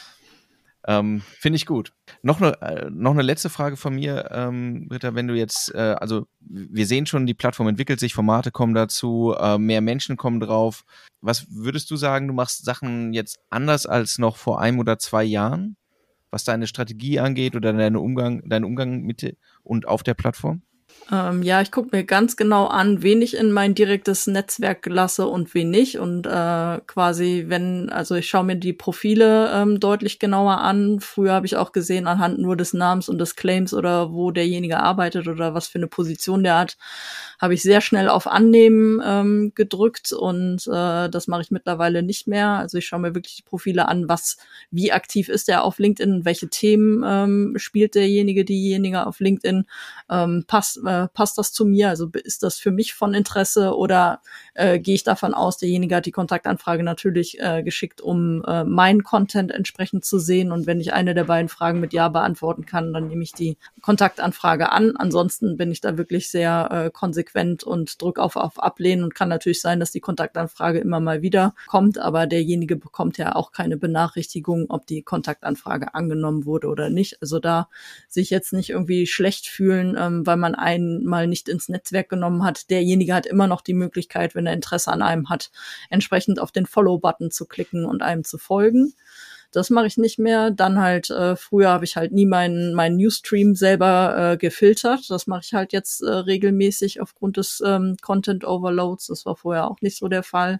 Ähm, Finde ich gut. Noch eine, äh, noch eine letzte Frage von mir, ähm, Britta, wenn du jetzt, äh, also wir sehen schon, die Plattform entwickelt sich, Formate kommen dazu, äh, mehr Menschen kommen drauf. Was würdest du sagen, du machst Sachen jetzt anders als noch vor einem oder zwei Jahren? Was deine Strategie angeht oder deinen Umgang, deinen Umgang mit und auf der Plattform?
Ähm, ja, ich gucke mir ganz genau an, wen ich in mein direktes Netzwerk lasse und wen nicht. Und äh, quasi, wenn, also ich schaue mir die Profile ähm, deutlich genauer an. Früher habe ich auch gesehen, anhand nur des Namens und des Claims oder wo derjenige arbeitet oder was für eine Position der hat, habe ich sehr schnell auf Annehmen ähm, gedrückt und äh, das mache ich mittlerweile nicht mehr. Also ich schaue mir wirklich die Profile an, was, wie aktiv ist er auf LinkedIn, welche Themen ähm, spielt derjenige, diejenige auf LinkedIn, ähm, passt äh, passt das zu mir, also ist das für mich von Interesse oder äh, gehe ich davon aus, derjenige hat die Kontaktanfrage natürlich äh, geschickt, um äh, meinen Content entsprechend zu sehen und wenn ich eine der beiden Fragen mit Ja beantworten kann, dann nehme ich die Kontaktanfrage an. Ansonsten bin ich da wirklich sehr äh, konsequent und drücke auf, auf Ablehnen und kann natürlich sein, dass die Kontaktanfrage immer mal wieder kommt, aber derjenige bekommt ja auch keine Benachrichtigung, ob die Kontaktanfrage angenommen wurde oder nicht. Also da sich jetzt nicht irgendwie schlecht fühlen, ähm, weil man einen mal nicht ins Netzwerk genommen hat. Derjenige hat immer noch die Möglichkeit, wenn er Interesse an einem hat, entsprechend auf den Follow-Button zu klicken und einem zu folgen. Das mache ich nicht mehr. Dann halt, äh, früher habe ich halt nie meinen meinen Newsstream selber äh, gefiltert. Das mache ich halt jetzt äh, regelmäßig aufgrund des ähm, Content Overloads. Das war vorher auch nicht so der Fall.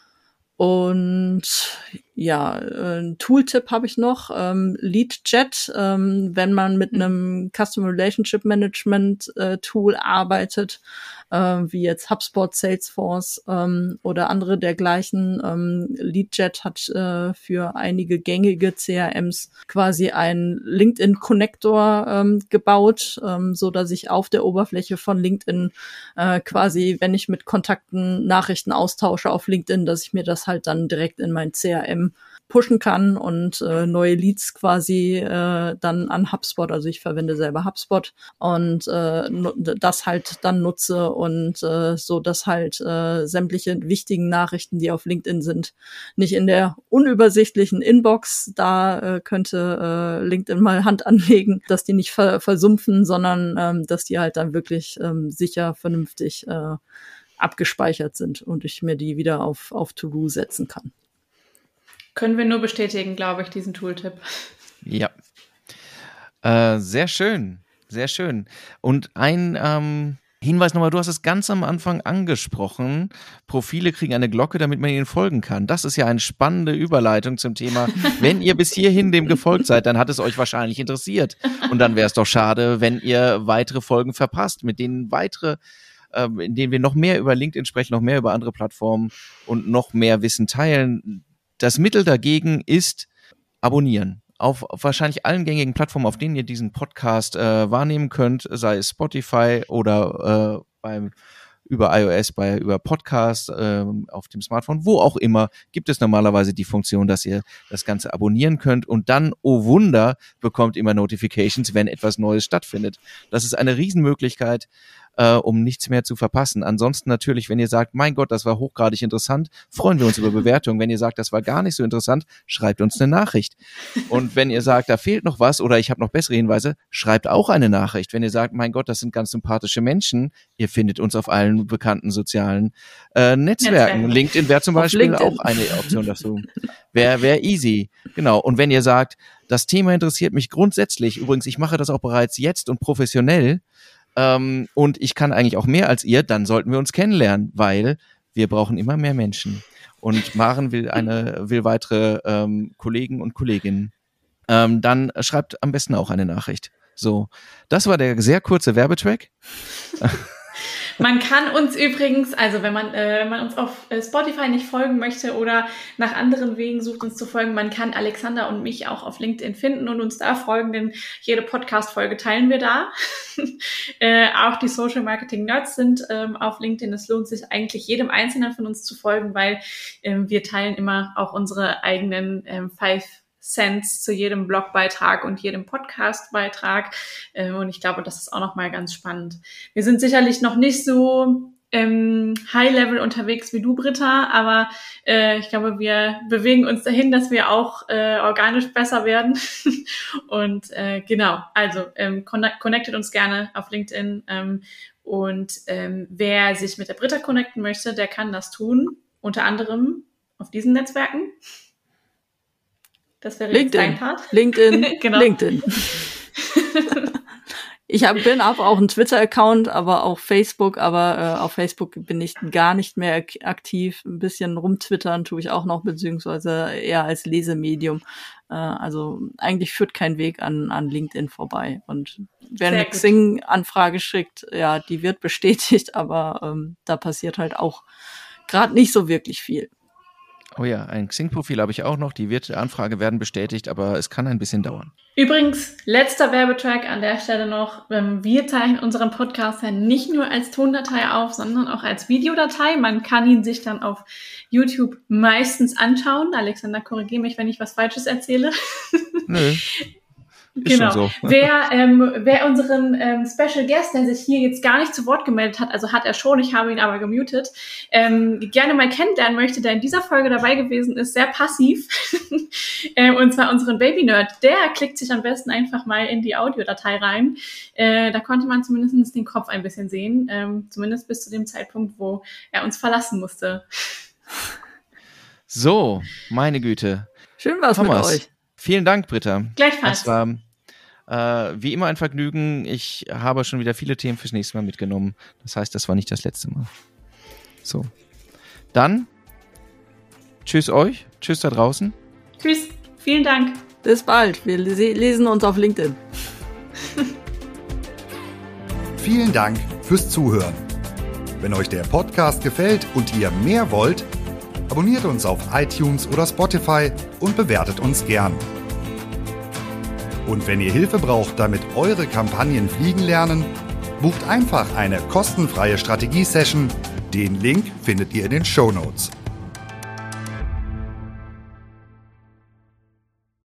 Und ja, ein Tooltip habe ich noch, ähm, LeadJet, ähm, wenn man mit einem Customer Relationship Management äh, Tool arbeitet, äh, wie jetzt HubSpot, Salesforce ähm, oder andere dergleichen. Ähm, LeadJet hat äh, für einige gängige C R Ms quasi einen LinkedIn-Connector ähm, gebaut, ähm, so dass ich auf der Oberfläche von LinkedIn äh, quasi, wenn ich mit Kontakten Nachrichten austausche auf LinkedIn, dass ich mir das halt dann direkt in mein C R M pushen kann und äh, neue Leads quasi äh, dann an HubSpot, also ich verwende selber HubSpot und äh, das halt dann nutze und äh, so, dass halt äh, sämtliche wichtigen Nachrichten, die auf LinkedIn sind, nicht in der unübersichtlichen Inbox, da äh, könnte äh, LinkedIn mal Hand anlegen, dass die nicht ver- versumpfen, sondern ähm, dass die halt dann wirklich ähm, sicher, vernünftig äh, abgespeichert sind und ich mir die wieder auf, auf To-Do setzen kann.
Können wir nur bestätigen, glaube ich, diesen Tooltip.
Ja. Äh, sehr schön, sehr schön. Und ein ähm, Hinweis nochmal, du hast es ganz am Anfang angesprochen, Profile kriegen eine Glocke, damit man ihnen folgen kann. Das ist ja eine spannende Überleitung zum Thema, wenn ihr bis hierhin dem gefolgt seid, dann hat es euch wahrscheinlich interessiert. Und dann wäre es doch schade, wenn ihr weitere Folgen verpasst, mit denen weitere in denen wir noch mehr über LinkedIn sprechen, noch mehr über andere Plattformen und noch mehr Wissen teilen. Das Mittel dagegen ist abonnieren. Auf, auf wahrscheinlich allen gängigen Plattformen, auf denen ihr diesen Podcast äh, wahrnehmen könnt, sei es Spotify oder äh, beim über iOS, bei über Podcast, äh, auf dem Smartphone, wo auch immer, gibt es normalerweise die Funktion, dass ihr das Ganze abonnieren könnt und dann, oh Wunder, bekommt immer Notifications, wenn etwas Neues stattfindet. Das ist eine Riesenmöglichkeit, äh, um nichts mehr zu verpassen. Ansonsten natürlich, wenn ihr sagt, mein Gott, das war hochgradig interessant, freuen wir uns über Bewertungen. Wenn ihr sagt, das war gar nicht so interessant, schreibt uns eine Nachricht. Und wenn ihr sagt, da fehlt noch was oder ich habe noch bessere Hinweise, schreibt auch eine Nachricht. Wenn ihr sagt, mein Gott, das sind ganz sympathische Menschen, ihr findet uns auf allen bekannten sozialen äh, Netzwerken. Netzwerken. LinkedIn wäre zum auf Beispiel LinkedIn. Auch eine Option dazu. Wäre wär easy. Genau. Und wenn ihr sagt, das Thema interessiert mich grundsätzlich, übrigens, ich mache das auch bereits jetzt und professionell, ähm, und ich kann eigentlich auch mehr als ihr, dann sollten wir uns kennenlernen, weil wir brauchen immer mehr Menschen. Und Maren will eine, will weitere ähm, Kollegen und Kolleginnen. Ähm, dann schreibt am besten auch eine Nachricht. So, das war der sehr kurze Werbetrack.
Man kann uns übrigens, also wenn man, äh, wenn man uns auf äh, Spotify nicht folgen möchte oder nach anderen Wegen sucht, uns zu folgen, man kann Alexander und mich auch auf LinkedIn finden und uns da folgen, denn jede Podcast-Folge teilen wir da. äh, auch die Social Marketing Nerds sind ähm, auf LinkedIn. Es lohnt sich eigentlich jedem Einzelnen von uns zu folgen, weil ähm, wir teilen immer auch unsere eigenen ähm, Five Cents zu jedem Blogbeitrag und jedem Podcastbeitrag. Ähm, und ich glaube, das ist auch nochmal ganz spannend. Wir sind sicherlich noch nicht so ähm, High-Level unterwegs wie du, Britta, aber äh, ich glaube, wir bewegen uns dahin, dass wir auch äh, organisch besser werden. Und äh, genau, also ähm, connectet uns gerne auf LinkedIn. Ähm, und ähm, wer sich mit der Britta connecten möchte, der kann das tun, unter anderem auf diesen Netzwerken. Das wäre
LinkedIn,
jetzt dein Part.
LinkedIn, genau. LinkedIn. Ich hab, bin auch, auch ein Twitter-Account, aber auch Facebook, aber äh, auf Facebook bin ich gar nicht mehr ak- aktiv. Ein bisschen rumtwittern tue ich auch noch, beziehungsweise eher als Lesemedium. Äh, also eigentlich führt kein Weg an, an LinkedIn vorbei. Und wer eine Xing-Anfrage schickt, ja, die wird bestätigt, aber ähm, da passiert halt auch gerade nicht so wirklich viel.
Oh ja, ein Xing-Profil habe ich auch noch. Die wird, Anfrage werden bestätigt, aber es kann ein bisschen dauern.
Übrigens, letzter Werbetrack an der Stelle noch. Wir zeichnen unseren Podcast ja nicht nur als Tondatei auf, sondern auch als Videodatei. Man kann ihn sich dann auf YouTube meistens anschauen. Alexander, korrigiere mich, wenn ich was Falsches erzähle.
Nö. Ist
genau.
schon so.
Wer, ähm, wer unseren ähm, Special Guest, der sich hier jetzt gar nicht zu Wort gemeldet hat, also hat er schon, ich habe ihn aber gemutet, ähm, gerne mal kennenlernen möchte, der in dieser Folge dabei gewesen ist, sehr passiv, ähm, und zwar unseren Baby Nerd, der klickt sich am besten einfach mal in die Audiodatei rein. Äh, da konnte man zumindest den Kopf ein bisschen sehen, ähm, zumindest bis zu dem Zeitpunkt, wo er uns verlassen musste.
So, meine Güte.
Schön war's mit euch.
Vielen Dank, Britta.
Gleichfalls.
Das war äh, wie immer ein Vergnügen. Ich habe schon wieder viele Themen fürs nächste Mal mitgenommen. Das heißt, das war nicht das letzte Mal. So. Dann tschüss euch. Tschüss da draußen.
Tschüss. Vielen Dank.
Bis bald. Wir lesen uns auf LinkedIn.
Vielen Dank fürs Zuhören. Wenn euch der Podcast gefällt und ihr mehr wollt, abonniert uns auf iTunes oder Spotify und bewertet uns gern. Und wenn ihr Hilfe braucht, damit eure Kampagnen fliegen lernen, bucht einfach eine kostenfreie Strategie-Session. Den Link findet ihr in den Shownotes.